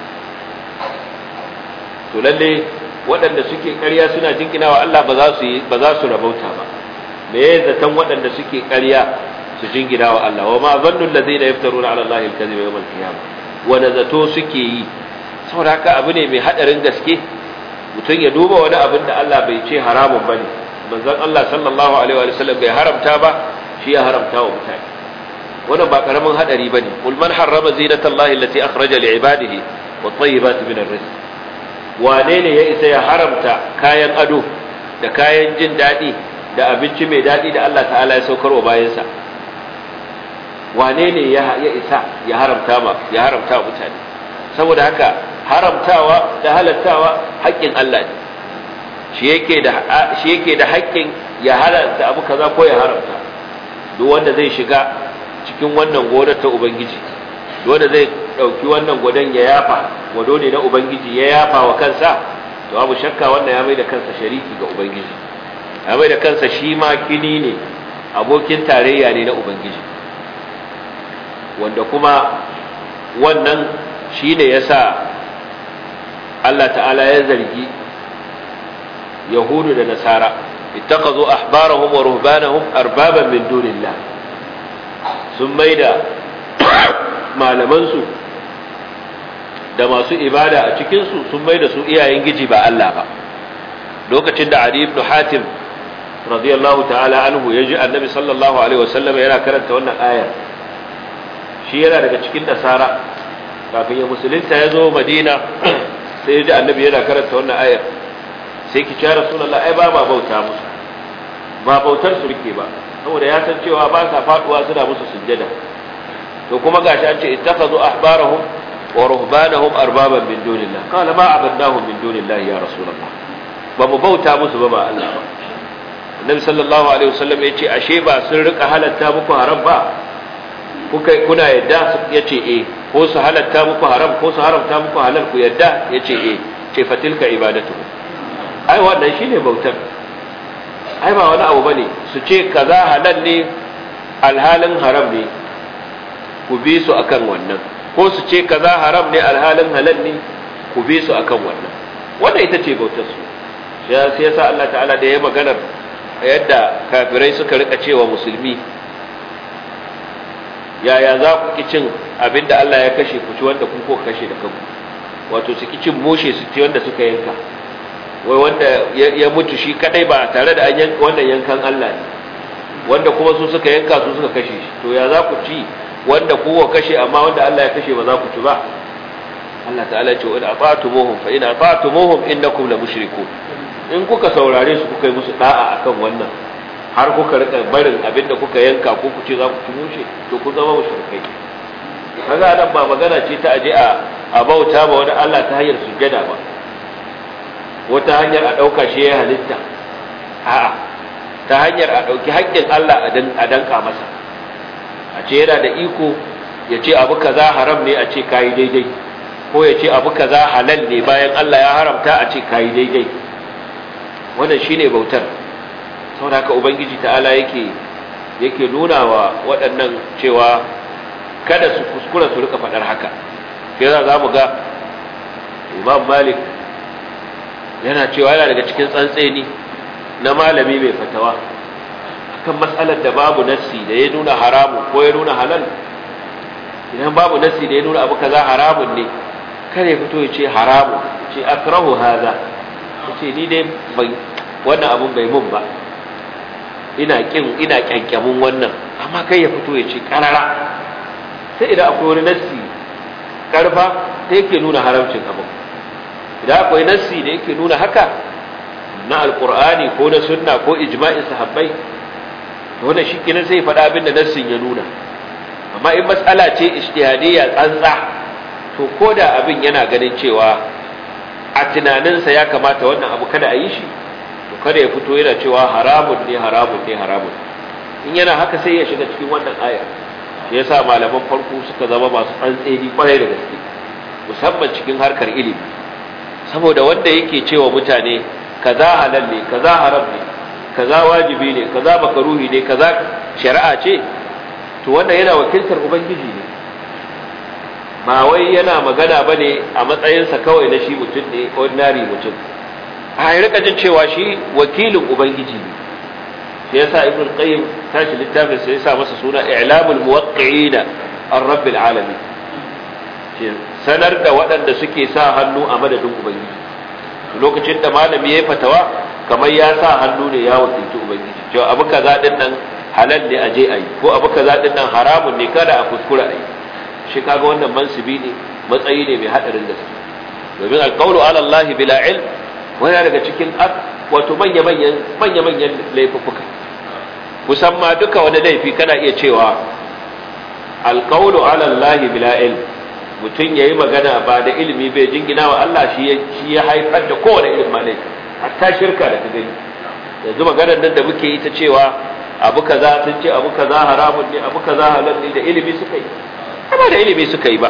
to lalle waɗanda suke ƙarya suna jingina wa Allah ba za su yi ba za su rabauta ba me ya zaton waɗanda suke ƙarya su jingina wa Allah wa ma zannu allazina yaftaruna 'ala Allahi al-kadhiba yawm al-qiyamah wa zato suke yi saboda haka abu ne mai hadarin gaske mutum ya duba wani abin da Allah bai ce haramun bane manzon Allah sallallahu alaihi wa sallam bai haramta ba shi ya haramta wa mutane wannan ba karamin hadari bane kul man harrama zinatallahi allati akhraja li'ibadihi wat-tayyibati min ar-rizq wane ne ya isa ya haramta kayan ado da kayan jin dadi da abinci mai dadi da Allah ta'ala ya saukar wa bayansa wane ne ya isa ya haramta ma ya haramta wa mutane saboda haka haramtawa da halattawa haƙƙin Allah ne shi yake da shi yake da haƙƙin ya haramta abu kaza ko ya haramta duk wanda zai shiga cikin wannan godar ta ubangiji duk wanda zai dauki wannan godan ya yafa godo ne na ubangiji ya yafa wa kansa to abu shakka wannan ya mai da kansa shariki ga ubangiji ya mai da kansa shi ma kini ne abokin tarayya ne na ubangiji wanda kuma wannan shine yasa Allah ta'ala ya zargi yahudu da nasara ittaqazu ahbarahum wa ruhbanahum arbaban min dunillah sun maida malaman su da masu ibada a cikin su sun maida su iyayen giji ba Allah ba lokacin da Ali ibn Hatim radiyallahu ta'ala anhu yaji annabi sallallahu alaihi wasallam yana karanta wannan ayar shi yana daga cikin nasara kafin ya musulunta ya zo Madina sai ya ji annabi yana karanta wannan ayar sai ki ce Rasulullah ai ba ma bauta musu ba bautar su rike ba saboda ya san cewa ba sa faduwa suna musu sujjada to kuma gashi an ce ittakhadhu ahbarahum wa ruhbanahum arbaban min dunillah qala ma abadnahum min dunillah ya Rasulullah ba mu bauta musu ba ba Allah ba annabi sallallahu alaihi wasallam ya ce ashe ba sun rika halatta muku haram ba kuka kuna yadda yace eh ko su halatta muku haram ko su haramta muku halal ku yadda yace eh ce fatilka ibadatu ai wannan shine bautar ai ba wani abu bane su ce kaza halal ne alhalin haram ne ku bi su akan wannan ko su ce kaza haram ne alhalin halal ne ku bi su akan wannan wannan ita ce bautar su sai yasa Allah ta'ala da ya maganar yadda kafirai suka rika cewa musulmi yaya za ku ki cin abinda Allah ya kashe ku ci wanda kun ko kashe da kanku wato su ki cin moshe su ci wanda suka yanka wai wanda ya mutu shi kadai ba tare da an yanka wannan yankan Allah ne wanda kuma su suka yanka su suka kashe shi to ya za ku ci wanda ku ko kashe amma wanda Allah ya kashe ba za ku ci ba Allah ta'ala ya ce in ata'tumuhum fa in ata'tumuhum innakum la mushrikun in kuka saurare su kuka yi musu da'a akan wannan har kuka rika barin abinda kuka yanka ko ku ce za ku ci mushe to ku zama mushrikai kaga nan ba magana ce ta aje a a bauta ba wani Allah ta hanyar sujjada ba wata hanyar a dauka shi ya halitta a'a ta hanyar a dauki haƙƙin Allah a danka masa a ce yana da iko ya ce abu kaza haram ne a ce kai daidai ko ya ce abu kaza halal ne bayan Allah ya haramta a ce kai daidai wannan shine bautar saboda haka ubangiji ta'ala yake yake nuna wa waɗannan cewa kada su kuskura su rika faɗar haka sai za mu ga Imam Malik yana cewa yana daga cikin tsantseni na malami mai fatawa akan matsalar da babu nassi da ya nuna haramu ko ya nuna halal idan babu nassi da ya nuna abu kaza haramun ne kare fito ya ce haramu ya ce akrahu hadha yace ni dai ban wannan abun bai mun ba ina kin ina kyankyamin wannan amma kai ya fito ya ce karara sai idan akwai wani nassi karfa da yake nuna haramcin abu idan akwai nassi da yake nuna haka na alqur'ani ko na sunna ko ijma'in sahabbai to wannan shikenan sai faɗa abin da nassin ya nuna amma in mas'ala ce ijtihadiyya tsantsa to koda abin yana ganin cewa a tunaninsa ya kamata wannan abu kada a yi shi to kada ya fito yana cewa haramun ne haramun ne haramun in yana haka sai ya shiga cikin wannan aya shi yasa malaman farko suka zama masu tsantseni kwarai da gaske musamman cikin harkar ilimi saboda wanda yake cewa mutane kaza halal ne kaza haram ne kaza wajibi ne kaza makaruhi ne kaza shari'a ce to wanda yana wakiltar ubangiji ne ba wai yana magana bane a matsayinsa kawai na shi mutum ne ordinary mutum a yi rika jin cewa shi wakilin ubangiji ne shi yasa ibn qayyim tashi littafin sai yasa masa suna i'lamul muwaqqi'ina ar-rabbil alamin shi sanar da waɗanda suke sa hannu a madadin ubangiji lokacin da malami yayi fatawa kamar ya sa hannu ne ya wakilci ubangiji cewa abu kaza din nan halal ne aje ayi ko abu kaza din nan haramun ne kada a kuskura ayi shi kaga wannan mansibi ne matsayi ne mai hadarin gaske domin alqawlu ala Allah bila ilm wani daga cikin wato manya-manyan manya-manyan laifuka kusan ma duka wani laifi kana iya cewa alqawlu ala Allah bila ilm mutum yayi magana ba da ilimi bai jingina wa Allah shi shi ya haifar da kowane irin malai hatta shirka da kaga yanzu maganar nan da muke yi ta cewa abu kaza sun ce abu kaza haramun ne abu kaza halal ne da ilimi suka yi ba da ilimi suka yi ba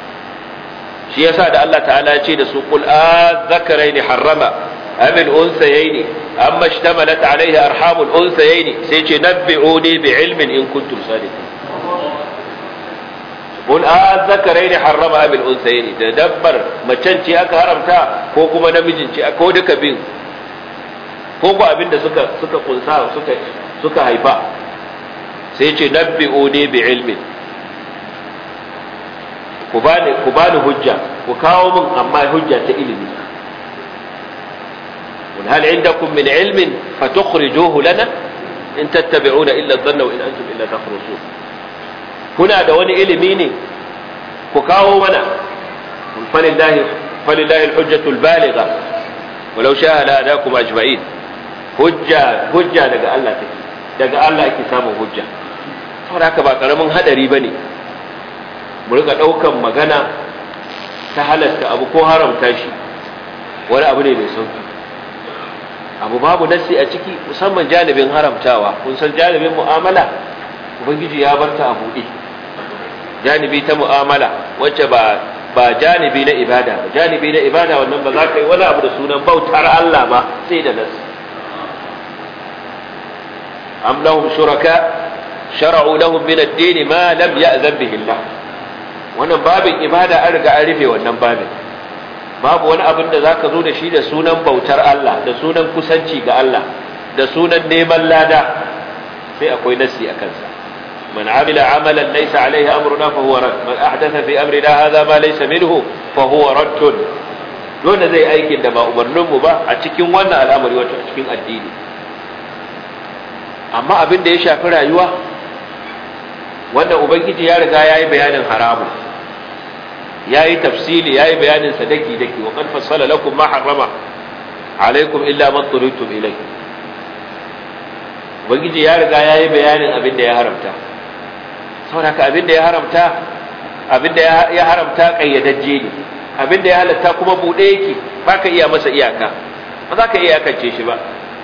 shi yasa da Allah ta'ala ya ce da su qul azzakaraini harrama am al-unsayaini amma ishtamalat alayhi arhamul unsayaini sai ce nabbi'uni bi'ilmin in kuntum sadiqin qul azzakaraini harrama am al-unsayaini da dabbar macen ce aka haramta ko kuma namijin ce ko duka bin ko ko abinda suka suka kunsa suka suka haifa sai ce nabbi'uni bi'ilmin ku bani ku bani hujja ku kawo min amma hujja ta ilimi wal hal indakum min ilmin fatukhrijuhu lana in tattabi'una illa dhanna wa in antum illa takhrusun kuna da wani ilimi ne ku kawo mana falillahi falillahi alhujjatu albaligha walau sha'a la adakum ajma'in hujja hujja daga Allah take daga Allah yake samun hujja saboda haka ba karamin hadari bane mu rika daukan magana ta halatta abu ko haramta shi wani abu ne mai sauki abu babu nasi a ciki musamman janibin haramtawa kun san janibin mu'amala ubangiji ya barta a buɗe janibi ta mu'amala wacce ba ba janibi na ibada ba janibi na ibada wannan ba za ka yi wani abu da sunan bautar Allah ba sai da nasi am lahum shuraka shara'u lahum min ad-din ma lam ya'zan bihi Allah wannan babin ibada an riga an rufe wannan babin babu wani abin da zaka zo da shi da sunan bautar Allah da sunan kusanci ga Allah da sunan neman lada sai akwai nasi a kansa man amila amalan laysa alayhi amruna fa huwa rad man ahdatha fi amrina hadha ma laysa minhu fa huwa radd dole zai aikin da ba umarnin mu ba a cikin wannan al'amari wato a cikin addini amma abin da ya shafi rayuwa wanda ubangiji ya riga yayi bayanin haramu yayi tafsili yayi bayanin sadaki daki wa qad fassala lakum ma harrama alaikum illa ma turitum ilayhi ubangiji ya riga yayi bayanin abin da ya haramta saboda ka abin da ya haramta abin da ya haramta kayyadajje ne abin da ya halatta kuma bude yake baka iya masa iyaka ba za ka iya iyakance shi ba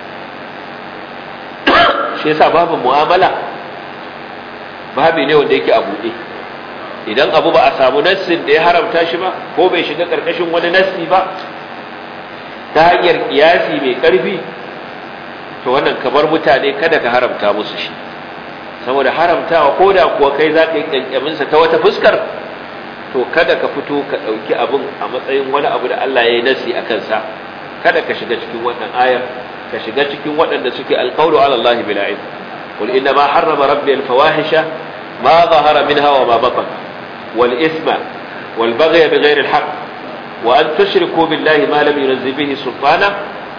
shi yasa babu mu'amala babu ne wanda yake a buɗe idan abu ba a samu nassin da ya haramta shi ba ko bai shiga ƙarƙashin wani nassi ba ta hanyar kiyasi mai ƙarfi to wannan kamar mutane kada ka haramta musu shi saboda haramtawa ko da kuwa kai za ka yi ƙyanƙyaminsa ta wata fuskar to kada ka fito ka ɗauki abin a matsayin wani abu da Allah ya yi nassi a kansa kada ka shiga cikin wannan ayar ka shiga cikin waɗanda suke alqawlu ala Allah bila ilm qul inna ma harrama rabbi al-fawahisha ma zahara minha wa ma batan wal isma wal baghy bighayri al-haqq wa an tushriku billahi ma lam yunzil bihi sultana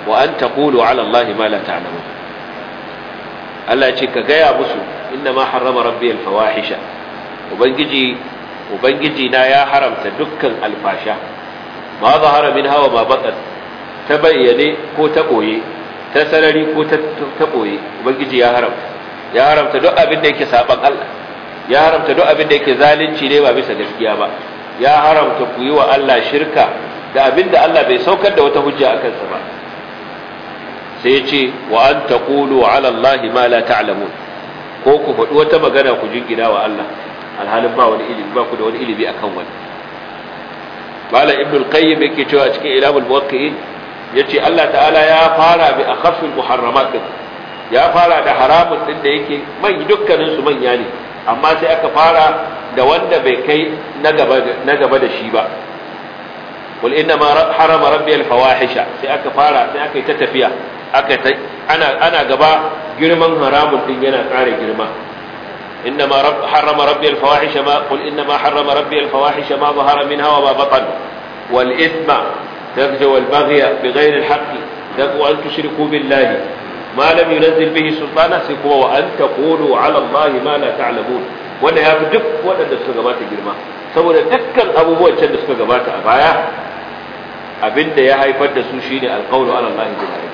wa an taqulu ala allahi ma la ta'lamun. Allah ce ka gaya musu inna ma harrama rabbi al-fawahisha, ubangiji ubangiji na ya haramta dukkan alfasha, ma zahara minha wa ma batan, ta bayyane ko ta boye, ta sarari ko ta ta boye, ubangiji ya haramta ya haramta duk abin da yake saban Allah, ya haramta duk abin da yake zalunci ne ba bisa gaskiya ba, ya haramta ku yi wa Allah shirka da abin da Allah bai saukar da wata hujja akan sa ba. Sai ya ce wa an taqulu ala allahi ma la ta'lamun, ko ku faɗi wata magana ku jingina wa Allah alhalin ba wani ilimi, ba ku da wani ilimi akan wani. Malam Ibn al-Qayyim yake cewa cikin Ilamul Muwaqqi'in yace Allah ta'ala ya fara bi akhafil muharramat, ya fara da haramun din da yake man dukkanin su manya ne, amma sai aka fara da wanda bai kai na gaba na gaba da shi ba. Qul inna ma harama rabbi al-fawahisha, sai aka fara sai aka yi ta tafiya, aka ana ana gaba girman haramun din yana ƙara girma. inna ma rabb harama rabbi al-fawahisha ma qul inna ma harama rabbi al-fawahisha ma zahara minha wa ma batan wal ithma tagja wal baghya bighayri al-haqq wa an tushriku billahi ma lam yunzil bihi sultana, sai kuma wa an taqulu ala allahi ma la ta'lamun. wanda ya fi duk waɗanda suka gabata girma, saboda dukkan abubuwan can da suka gabata a baya abinda ya haifar da su shine alqawlu ala allahi bil ghaib.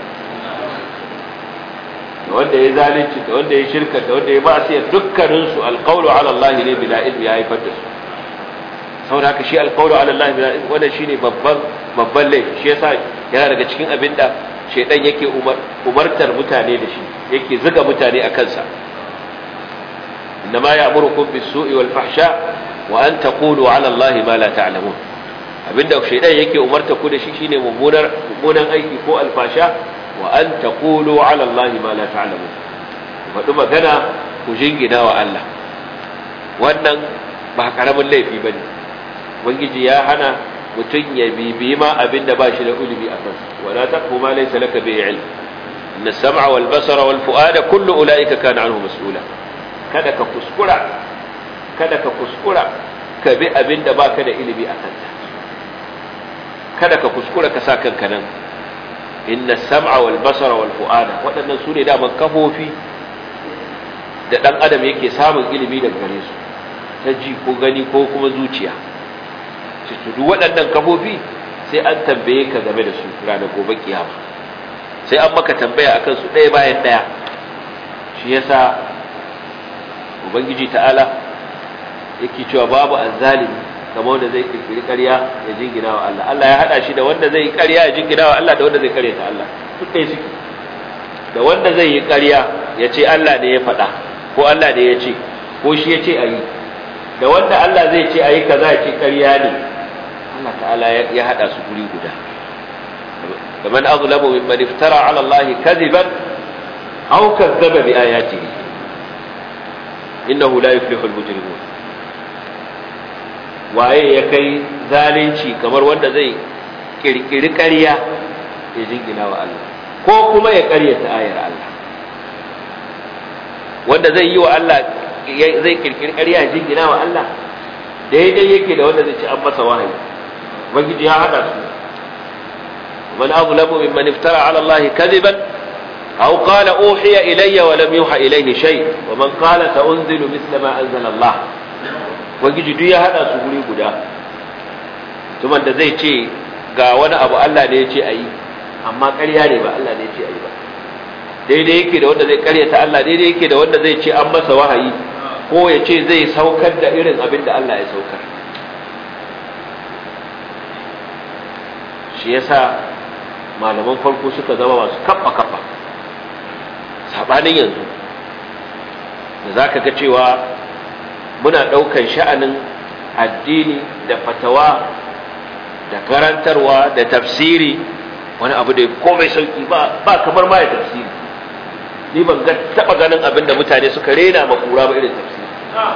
Da wanda ya zalunci, da wanda ya shirka, da wanda ya ma'asiya, dukkanin su alqawlu ala allahi ne bila ilmi ya haifar da su. saboda haka shi alqawlu ala allahi bila ilmi wannan shine babban babban laifi. Shi yasa yana daga cikin abinda shedan yake umartar mutane da shi, yake zuga mutane a kansa. إنما يأمركم بالسوء والفحشاء وأن تقولوا على الله ما لا تعلمون. abinda shaydan yake umarta ku da shi shine mummunar mummunan aiki ko alfasha, wa an taqulu ala allahi ma la ta'lamun. Wadu magana ku jingina wa Allah, wannan ba karamin laifi bane. Ubangiji ya hana mutun ya bibiyi ma abinda ba shi da ilimi a kansa, wala taqfu ma laysa laka bihi ilm, inna as-sam'a wal basara wal fu'ada kullu ulaika kana anhu mas'ula. kada ka kuskura kada ka kuskura ka bi abin da baka da ilimi a kansa, kada ka kuskura ka sa kanka nan. inna sam'a wal basara wal fu'ada, waɗannan su ne daman kafofi da ɗan adam yake samun ilimi daga gare su, ta ji ko gani ko kuma zuciya. su duk waɗannan kafofi sai an tambaye ka game da su ranar gobe kiyama, sai an maka tambaya akan su ɗaya bayan ɗaya. shi yasa ubangiji ta'ala yake cewa babu azzalimi kamar wanda zai kirkiri ƙarya ya jingina wa Allah. Allah ya hada shi da wanda zai yi ƙarya ya jingina wa Allah da wanda zai ƙaryata Allah, duk ɗaya suke. Da wanda zai yi ƙarya ya ce Allah ne ya faɗa ko Allah ne ya ce ko shi ya ce a yi, da wanda Allah zai ce a yi kaza ya ce ƙarya ne, Allah ta'ala ya hada su guri guda. faman azlamu mimman iftara ala Allah kadiban aw kazzaba bi ayatihi innahu la yuflihul mujrimun. waye ya kai zalunci kamar wanda zai kirkiri ƙarya ya jingina wa Allah ko kuma ya ƙaryata ayar Allah? Wanda zai yi wa Allah zai kirkiri ƙarya ya jingina wa Allah daidai yake da wanda zai ci an masa wahayi. Ubangiji ya hada su. man azlamu mimman iftara ala Allah kadiban أو قال أوحي إلي ولم يوحى إليه شيء ومن قال سأنزل مثل ما أنزل الله. وجد دي هذا سوري غدا ثم da zai ce ga wani abu Allah ne ya ce ayi amma ƙarya ne ba Allah ne ya ce ayi ba, daidai yake da wanda zai ƙaryata Allah, daidai yake da wanda zai ce an masa wahayi ko ya ce zai saukar da irin abin da Allah ya saukar. shi yasa malaman farko suka zama masu kappa kappa sabanin yanzu da za ka ga cewa muna ɗaukan sha'anin addini da fatawa da karantarwa da tafsiri wani abu da komai sauki ba ba kamar ma ya tafsiri. ni ban ga taɓa ganin abin da mutane suka rena makura ba irin tafsiri.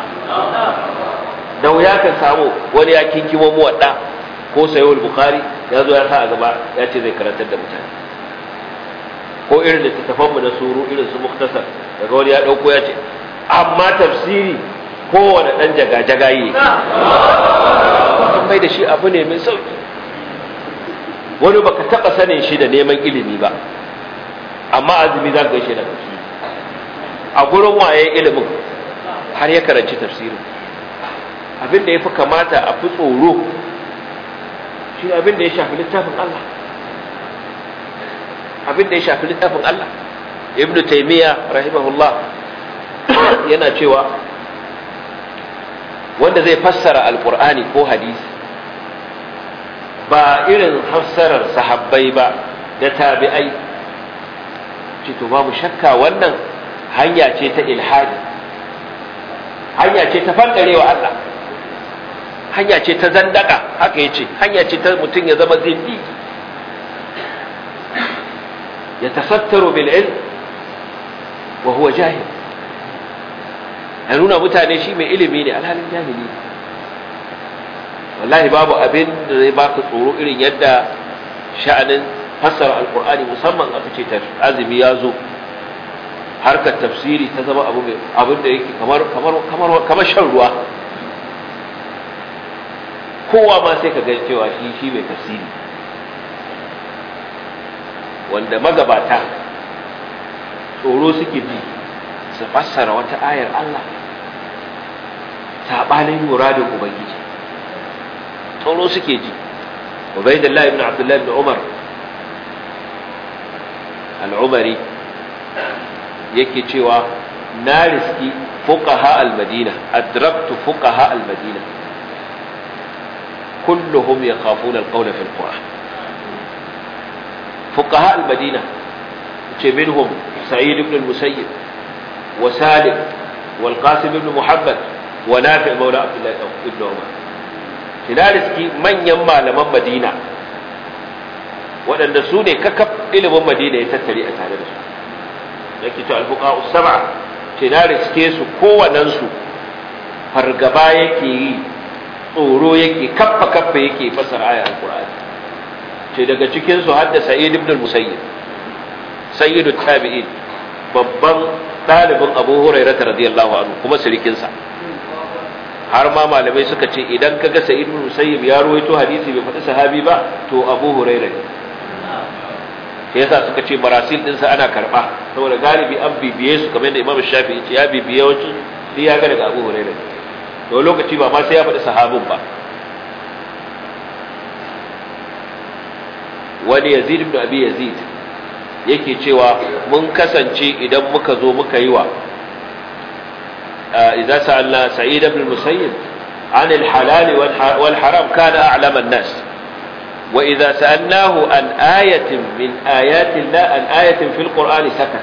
da wuya kan samu wani ya kinkimo mu wadda ko sayo bukhari ya zo ya sa a gaba ya ce zai karantar da mutane, ko irin da tattafanmu na suru irin su muktasar daga wani ya ɗauko ya ce amma tafsiri kowane ɗan jaga-jaga yi kan mai da shi abu ne mai sauki. wani baka taba sanin shi da neman ilimi ba amma azumi za ka gaishe da tafsiri a gurin waye ilimin har ya karanci tafsirin. Abin da ya fi kamata a fi tsoro shi abin da ya shafi littafin Allah, abin da ya shafi littafin Allah. Ibn Taymiyyah rahimahullah yana cewa wanda zai fassara alqur'ani ko hadisi ba irin fassarar sahabbai ba da tabi'ai, ce to babu shakka wannan hanya ce ta ilhadi, hanya ce ta fandarewa Allah, hanya ce ta zandaka, haka yace hanya ce ta mutum ya zama zindi ya tasattaru bil ilm wa huwa jahil, ya nuna mutane shi mai ilimi ne alhalin jahili. Wallahi babu abin da zai baka tsoro irin yadda sha'anin fassara alqur'ani musamman aka ce azumi ya zo, harkar tafsiri ta zama abu mai abin da yake kamar kamar kamar kamar shan ruwa. Kowa ma sai ka ga cewa shi shi mai tafsiri, wanda magabata tsoro suke bi su fassara wata ayar Allah sabanin muradin ubangiji, tsoro suke ji. Ubaydullah ibn Abdullah ibn Umar al-Umari yake cewa na riski fuqaha al-Madina, adraktu fuqaha al-Madina kulluhum yakhafuna al-qawla fi al-Qur'an. fuqaha al-Madina ce minhum Sa'id ibn al-Musayyib wa Salim wal Qasim ibn Muhammad wa Nafi' mawla Abdullah ibn Umar. Ina riski manyan malaman Madina waɗanda su ne kakaf ilimin Madina ya tattare a tare da su, yake to al-fuqaha as-sab'a, ce na riske su kowannen su fargaba yake yi, tsoro yake, kaffa kaffa yake fasara ayar al-Qur'ani. Ce daga cikin su hadda Sa'id ibn al-Musayyib, sayyidut tabi'in, babban ɗalibin Abu Hurairah radiyallahu anhu kuma sirikin sa. Har ma malamai suka ce idan kaga Sa'id ibn Musayyib ya ruwaito hadisi bai faɗi sahabi ba to Abu Hurairah ne. Sai yasa suka ce marasil din sa ana karba saboda galibi an bibiye su kamar da Imam Shafi'i ce ya bibiye wacin sai ya ga daga Abu Hurairah. To lokaci ba ma sai ya faɗi sahabin ba. Wani Yazid ibn Abi Yazid yake cewa mun kasance idan muka zo muka yi wa إذا سألنا سعيد بن المسيب عن الحلال والحرام كان أعلم الناس وإذا سألناه عن آية من آيات الله عن آية في القرآن سكت.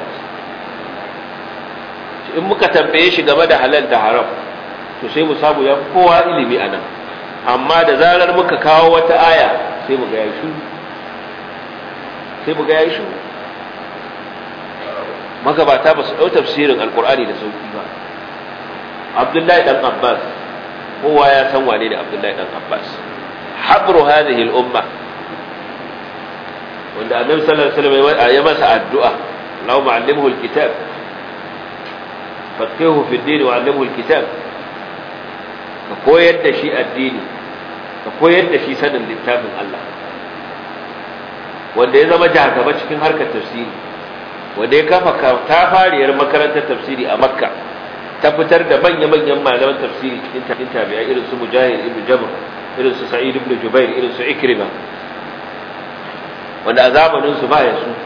in muka tambaye shi game da halal da haram to sai mu samu ya kowa ilimi anan, amma da zarar muka kawo wata aya sai mu ga yayi shiru sai mu ga yayi shiru magabata ba su dau tafsirin alqur'ani da sauki ba. Abdullahi dan Abbas, kowa ya san wane ne Abdullahi dan Abbas, habru hadhihi al-umma, wanda Annabi sallallahu alaihi wasallam ya masa addu'a, Allahumma 'allimhu al-kitab faqihuhu fi ad-din wa 'allimhu al-kitab, ka koyar da shi addini, ka koyar da shi sanin littafin Allah, wanda ya zama jagaba cikin harkar tafsiri, wanda ya kafa tafariyar makarantar tafsiri a Makka, ta fitar da manya-manyan malaman tafsiri cikin tabi'a irin su Mujahid ibn Jabr, irin su Sa'id ibn Jubair, irin su Ikrima, wanda a zamanin su ba ya su,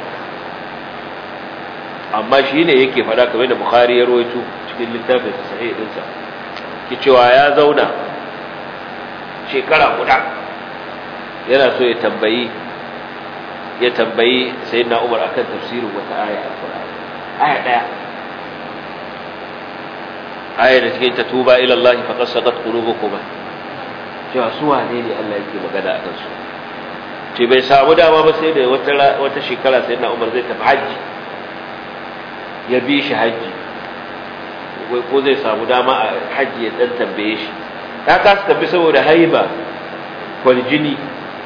amma shi ne yake faɗa kamar da Bukhari ya rawaito cikin littafin sa sahih dinsa, ki cewa ya zauna shekara guda yana so ya tambayi ya tambayi Sayyidina Umar akan tafsirin wata aya al-Qur'ani, aya daya, ayar da take ta tuba ila Allah faqad sagat qulubukum, cewa su wane ne Allah yake magana akan su. Ce bai samu dama ba sai da wata wata shekara sai na Umar zai tafi haji, ya bi shi haji, wai ko zai samu dama a haji ya dan tambaye shi, ta kasa tafi saboda haiba kwaljini.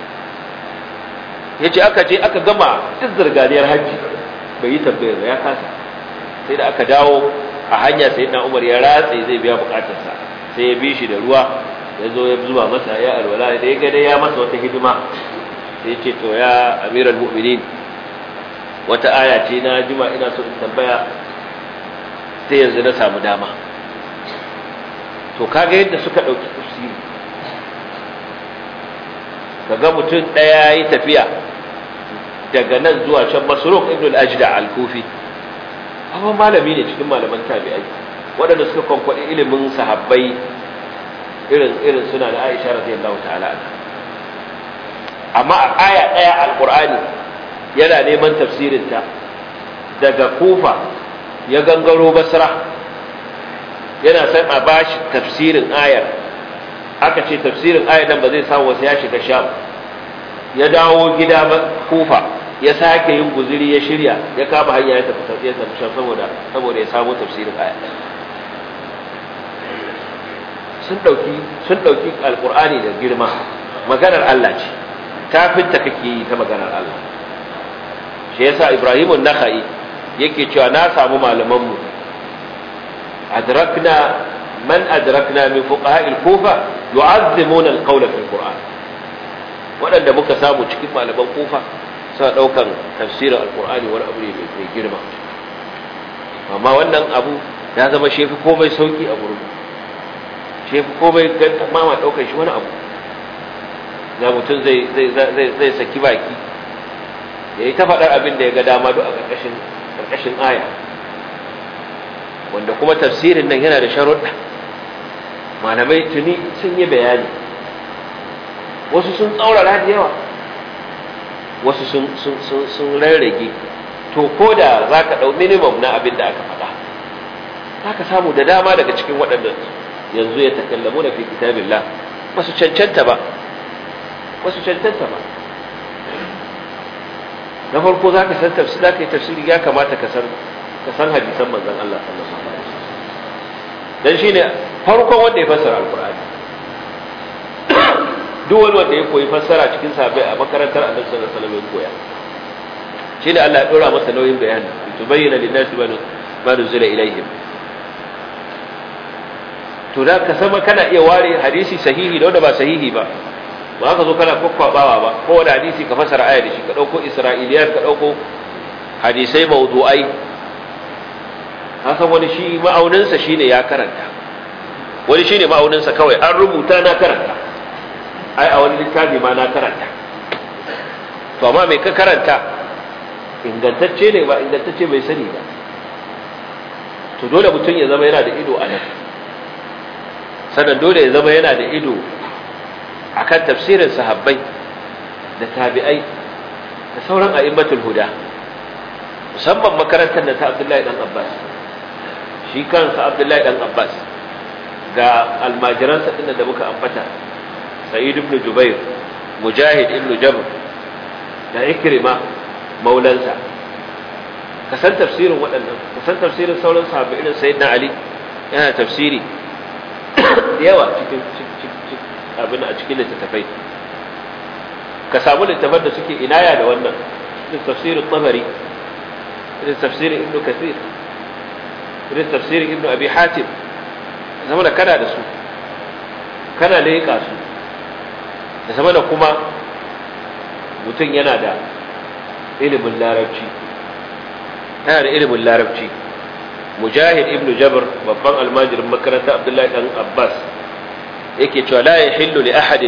Yace aka je aka gama duk zirganiyar haji bai yi tambayar ya kasa, sai da aka dawo a hanya sai na Umar ya ratse zai biya bukatarsa, sai ya bi shi da ruwa, ya zo ya zuba masa ya alwala, da ya ga dai ya masa wata hidima sai ce to ya amiral mu'minin wata aya ce na jima ina so in tambaya sai yanzu na samu dama. To kaga yadda suka dauki tafsiri, kaga mutum daya yi tafiya daga nan zuwa can, Masruq ibn al-Ajda al-Kufi amma malami ne cikin malaman tabi'ai waɗanda suka kwankwaɗi ilimin sahabbai irin irin suna da Aisha radiyallahu ta'ala anha, amma aya daya al-Qur'ani yana neman tafsirin ta daga Kufa ya gangaro Basra, yana son a bashi tafsirin ayar. Aka ce tafsirin ayar nan ba zai samu wasu, ya shiga Sham, ya dawo gida Kufa, ya sake yin guzuri, ya shirya, ya kama hanya ya tafi tafsir Sham saboda saboda ya samu tafsirin ayar. Sun dauki sun dauki alqur'ani da girma, maganar Allah ce, tafinta kake yi ta maganar Allah. Shi yasa Ibrahim an-Nakhai yake cewa na samu malaman mu adrakna man adrakna min fuqaha al-Kufa yu'azzimuna al-qawla fi al-Qur'an, wadanda muka samu cikin malaman Kufa suna daukan tafsirin al-Qur'ani wani abu ne mai girma. Amma wannan abu ya zama shefi komai sauki a gurin, shefi komai ma ma daukar shi wani abu. ga mutum zai zai zai zai saki baki yayi ta faɗar abin da ya ga dama duk a ƙarƙashin ƙarƙashin aya, wanda kuma tafsirin nan yana da sharuɗa. Malamai tuni sun yi bayani, wasu sun tsaurara da yawa, wasu sun sun sun sun rarrage. To ko da zaka dau minimum na abin da aka faɗa, zaka samu da dama daga cikin waɗanda yanzu ya takallamu da fi kitabillah ba su cancanta ba wasu cancanta ba. Na farko za ka san tafsiri, za ka yi tafsiri ya kamata ka san ka san hadisan manzon Allah sallallahu alaihi wasallam, dan shine farkon wanda ya fassara alqur'ani. Duk wani wanda ya koyi fassara cikin sahabbai a makarantar Annabi sallallahu alaihi wasallam ya koya, shine Allah ya dora masa nauyin bayani, tubayyana lin-nasi ma nuzila ilaihim. To da ka sama kana iya ware hadisi sahihi da wanda ba sahihi ba, ba ka zo kana kwakwabawa ba, ko wani hadisi ka fasara aya da shi, ka dauko isra'iliyat, ka dauko hadisai mawdu'ai. Hasan wani shi ma'auninsa shine ya karanta, wani shine ma'auninsa kawai an rubuta na karanta, ai a wani littafi ma na karanta. To amma me ka karanta, ingantacce ne ba ingantacce bai sani ba. To dole mutum ya zama yana da ido a nan, sannan dole ya zama yana da ido akan tafsirin sahabbai da tabi'ai da sauran a'immatul huda, musamman makarantar da ta Abdullahi dan Abbas. Shi kansa Abdullahi dan Abbas ga almajiransa din da muka ambata, Sa'id ibn Jubair, Mujahid ibn Jabr da Ikrima maulansa. Ka san tafsirin waɗannan, ka san tafsirin sauran sahabbai irin Sayyidina Ali, yana tafsiri da yawa cikin abin a cikin littattafai. Ka samu littattafan da suke inaya da wannan, irin tafsirin Tabari, irin tafsirin Ibn Kathir, irin tafsirin Ibn Abi Hatim, zama da kana da su, kana leƙa su, da zama da kuma mutum yana da ilimin larabci, yana da ilimin larabci. Mujahid ibn Jabr, babban almajirin makaranta Abdullahi dan Abbas, yake cewa la yahillu li ahadin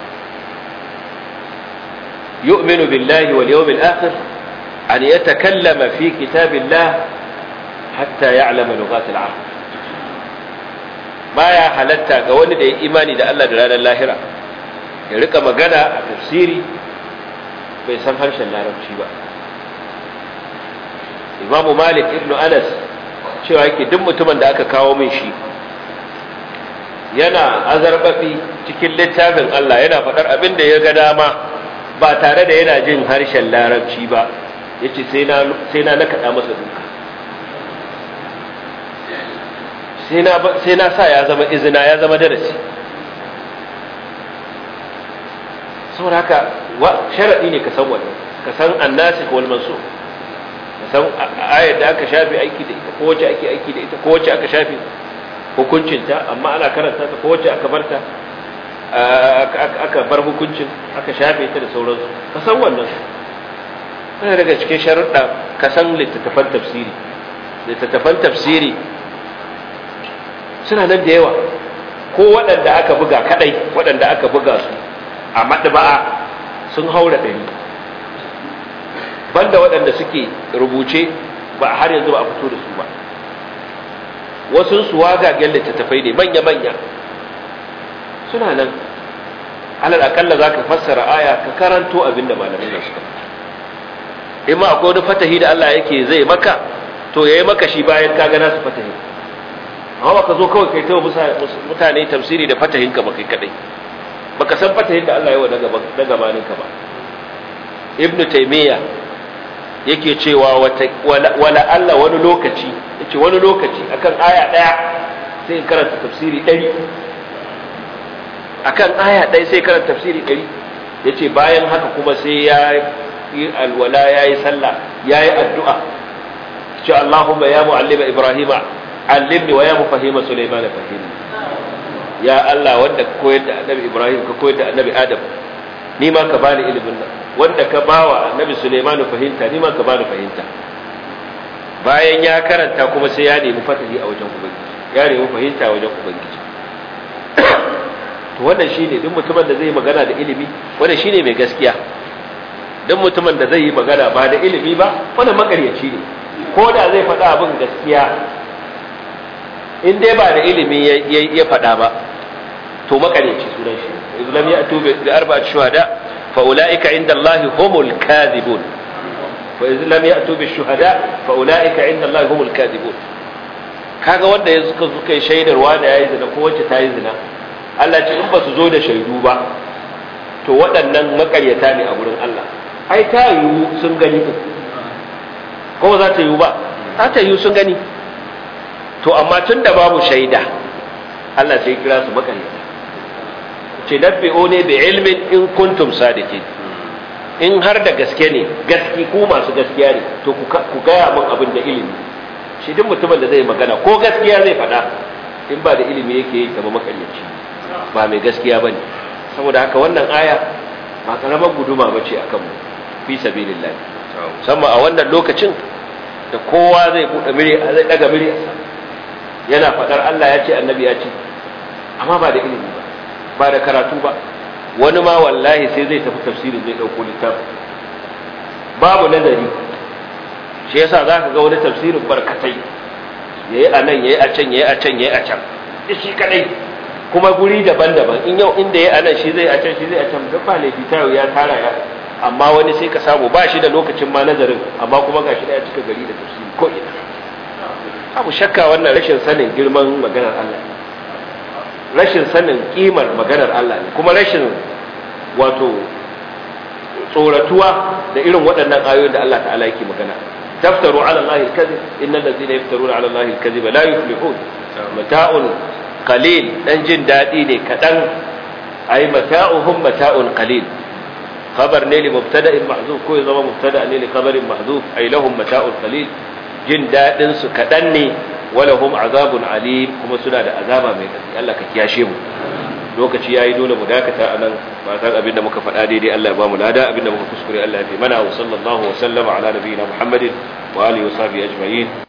yu'minu billahi wal yawmil akhir an yatakallama fi kitabillah hatta ya'lama lughat al-'arab. Baya halatta ga wani da ya imani da Allah da ranar lahira ya rika magana a tafsiri bai san harshen larabci ba. Imam Malik ibn Anas cewa yake duk mutumin da aka kawo min shi yana azarbabi cikin littafin Allah, yana faɗar abin da ya ga dama ba tare da yana jin harshen larabci ba, yace sai na sai na nakaɗa masa duka, sai na sai na sa ya zama izina, ya zama darasi. saboda haka sharadi ne ka san wannan, ka san annasikh wal mansukh, san ayar da aka shafi aiki da ita, ko wacce ake aiki da ita, ko wacce aka shafi hukuncinta amma ana karanta ta, ko wacce aka barta aka bar hukuncin aka shafe ta da sauransu ka san wannan yana daga cikin sharuɗa ka san littattafan tafsiri littattafan tafsiri suna nan da yawa ko waɗanda aka buga kadai waɗanda aka buga su a madba'a sun haura ɗari banda waɗanda suke rubuce ba har yanzu ba a fito da su ba wasu su wagagen littattafai ne manya-manya suna nan alal akalla za ka fassara aya ka karanto abinda malamai na suka in ma akwai wani fatahi da Allah yake zai maka to yayi maka shi bayan ka gana su fatahi amma baka zo kawai kai tawo mutane tafsiri da fatahin ka ba kai kadai baka san fatahin da Allah ya wa na gabanin ka ba ibnu taymiya yake cewa wala Allah wani lokaci yace wani lokaci akan aya daya sai in karanta tafsiri ɗari akan aya ɗaya sai karanta tafsiri ɗari yace bayan haka kuma sai ya yi alwala yayi sallah yayi addu'a ce Allahumma ya muallima ibrahima allimni wa ya mufahima sulaiman fahimni ya Allah wanda ka koyar da annabi ibrahim ka koyar da annabi adam ni ma ka bani ilimin nan wanda ka bawa annabi sulaiman fahimta ni ma ka bani fahimta bayan ya karanta kuma sai ya nemi fatahi a wajen ubangiji ya nemi fahimta a wajen ubangiji to wannan shine duk mutumin da zai magana da ilimi wannan shine mai gaskiya duk mutumin da zai yi magana ba da ilimi ba wannan makaryaci ne ko da zai faɗa abin gaskiya in dai ba da ilimi ya faɗa ba to makaryaci sunan shi idan ya atubi bi arba'ati shuhada fa ulaika inda Allah humul kadhibun wa idan lam ya'tu bi shuhada fa ulaika inda Allah humul kadhibun kaga wanda yanzu suka suka yi shaidarwa da yayi zina ko wacce ta yi zina Allah ce in ba su zo da shaidu ba to waɗannan makaryata ne a gurin Allah ai ta yiwu sun gani ko za ta yiwu ba za ta yiwu sun gani to amma tun da babu shaida Allah sai kira su makaryata ce nabbi'u ne bi ilmin in kuntum sadiqin in har da gaske ne gaski ku masu gaskiya ne to ku gaya min abin da ilimi shi duk mutumin da zai magana ko gaskiya zai faɗa in ba da ilimi yake yi kamar makaryaci ba mai gaskiya bane saboda haka wannan aya ba karamar guduma bace akan mu fi sabilillah musamman a wannan lokacin da kowa zai buɗe miri zai daga miri yana faɗar Allah ya ce annabi ya ce amma ba da ilimi ba ba da karatu ba wani ma wallahi sai zai tafi tafsirin zai dauko littafi babu nazari shi yasa zaka ga wani tafsirin barkatai yayi anan yayi a can yayi a can yayi a can shi kadai kuma guri daban-daban in yau inda yayi anan shi zai a can shi zai a can duk ba laifi tayo ya tara ya amma wani sai ka samu ba shi da lokacin ma nazarin amma kuma gashi da ya cika gari da tafsiri ko ina abu shakka wannan rashin sanin girman maganar Allah rashin sanin kimar maganar Allah ne kuma rashin wato tsoratuwa da irin waɗannan ayoyin da Allah ta'ala yake magana taftaru ala Allah al-kadhib innal ladhina yaftaruna ala Allah al-kadhib la yuflihun mata'un qalil dan jin dadi ne kadan ay mata'uhum mata'un qalil khabar ne li mubtada'in mahzuf ko ya zama mubtada' ne li khabarin mahzuf ay lahum mata'un qalil jin dadin su kadan ne walahum azabun alim kuma suna da azaba mai ƙarfi Allah ka kiyashe mu lokaci yayi dole mu dakata anan ba san abin da muka faɗa daidai Allah ya ba mu lada abin da muka kuskure Allah ya fi mana wa sallallahu wa sallama ala nabiyina Muhammadin wa alihi wa sahbihi ajma'in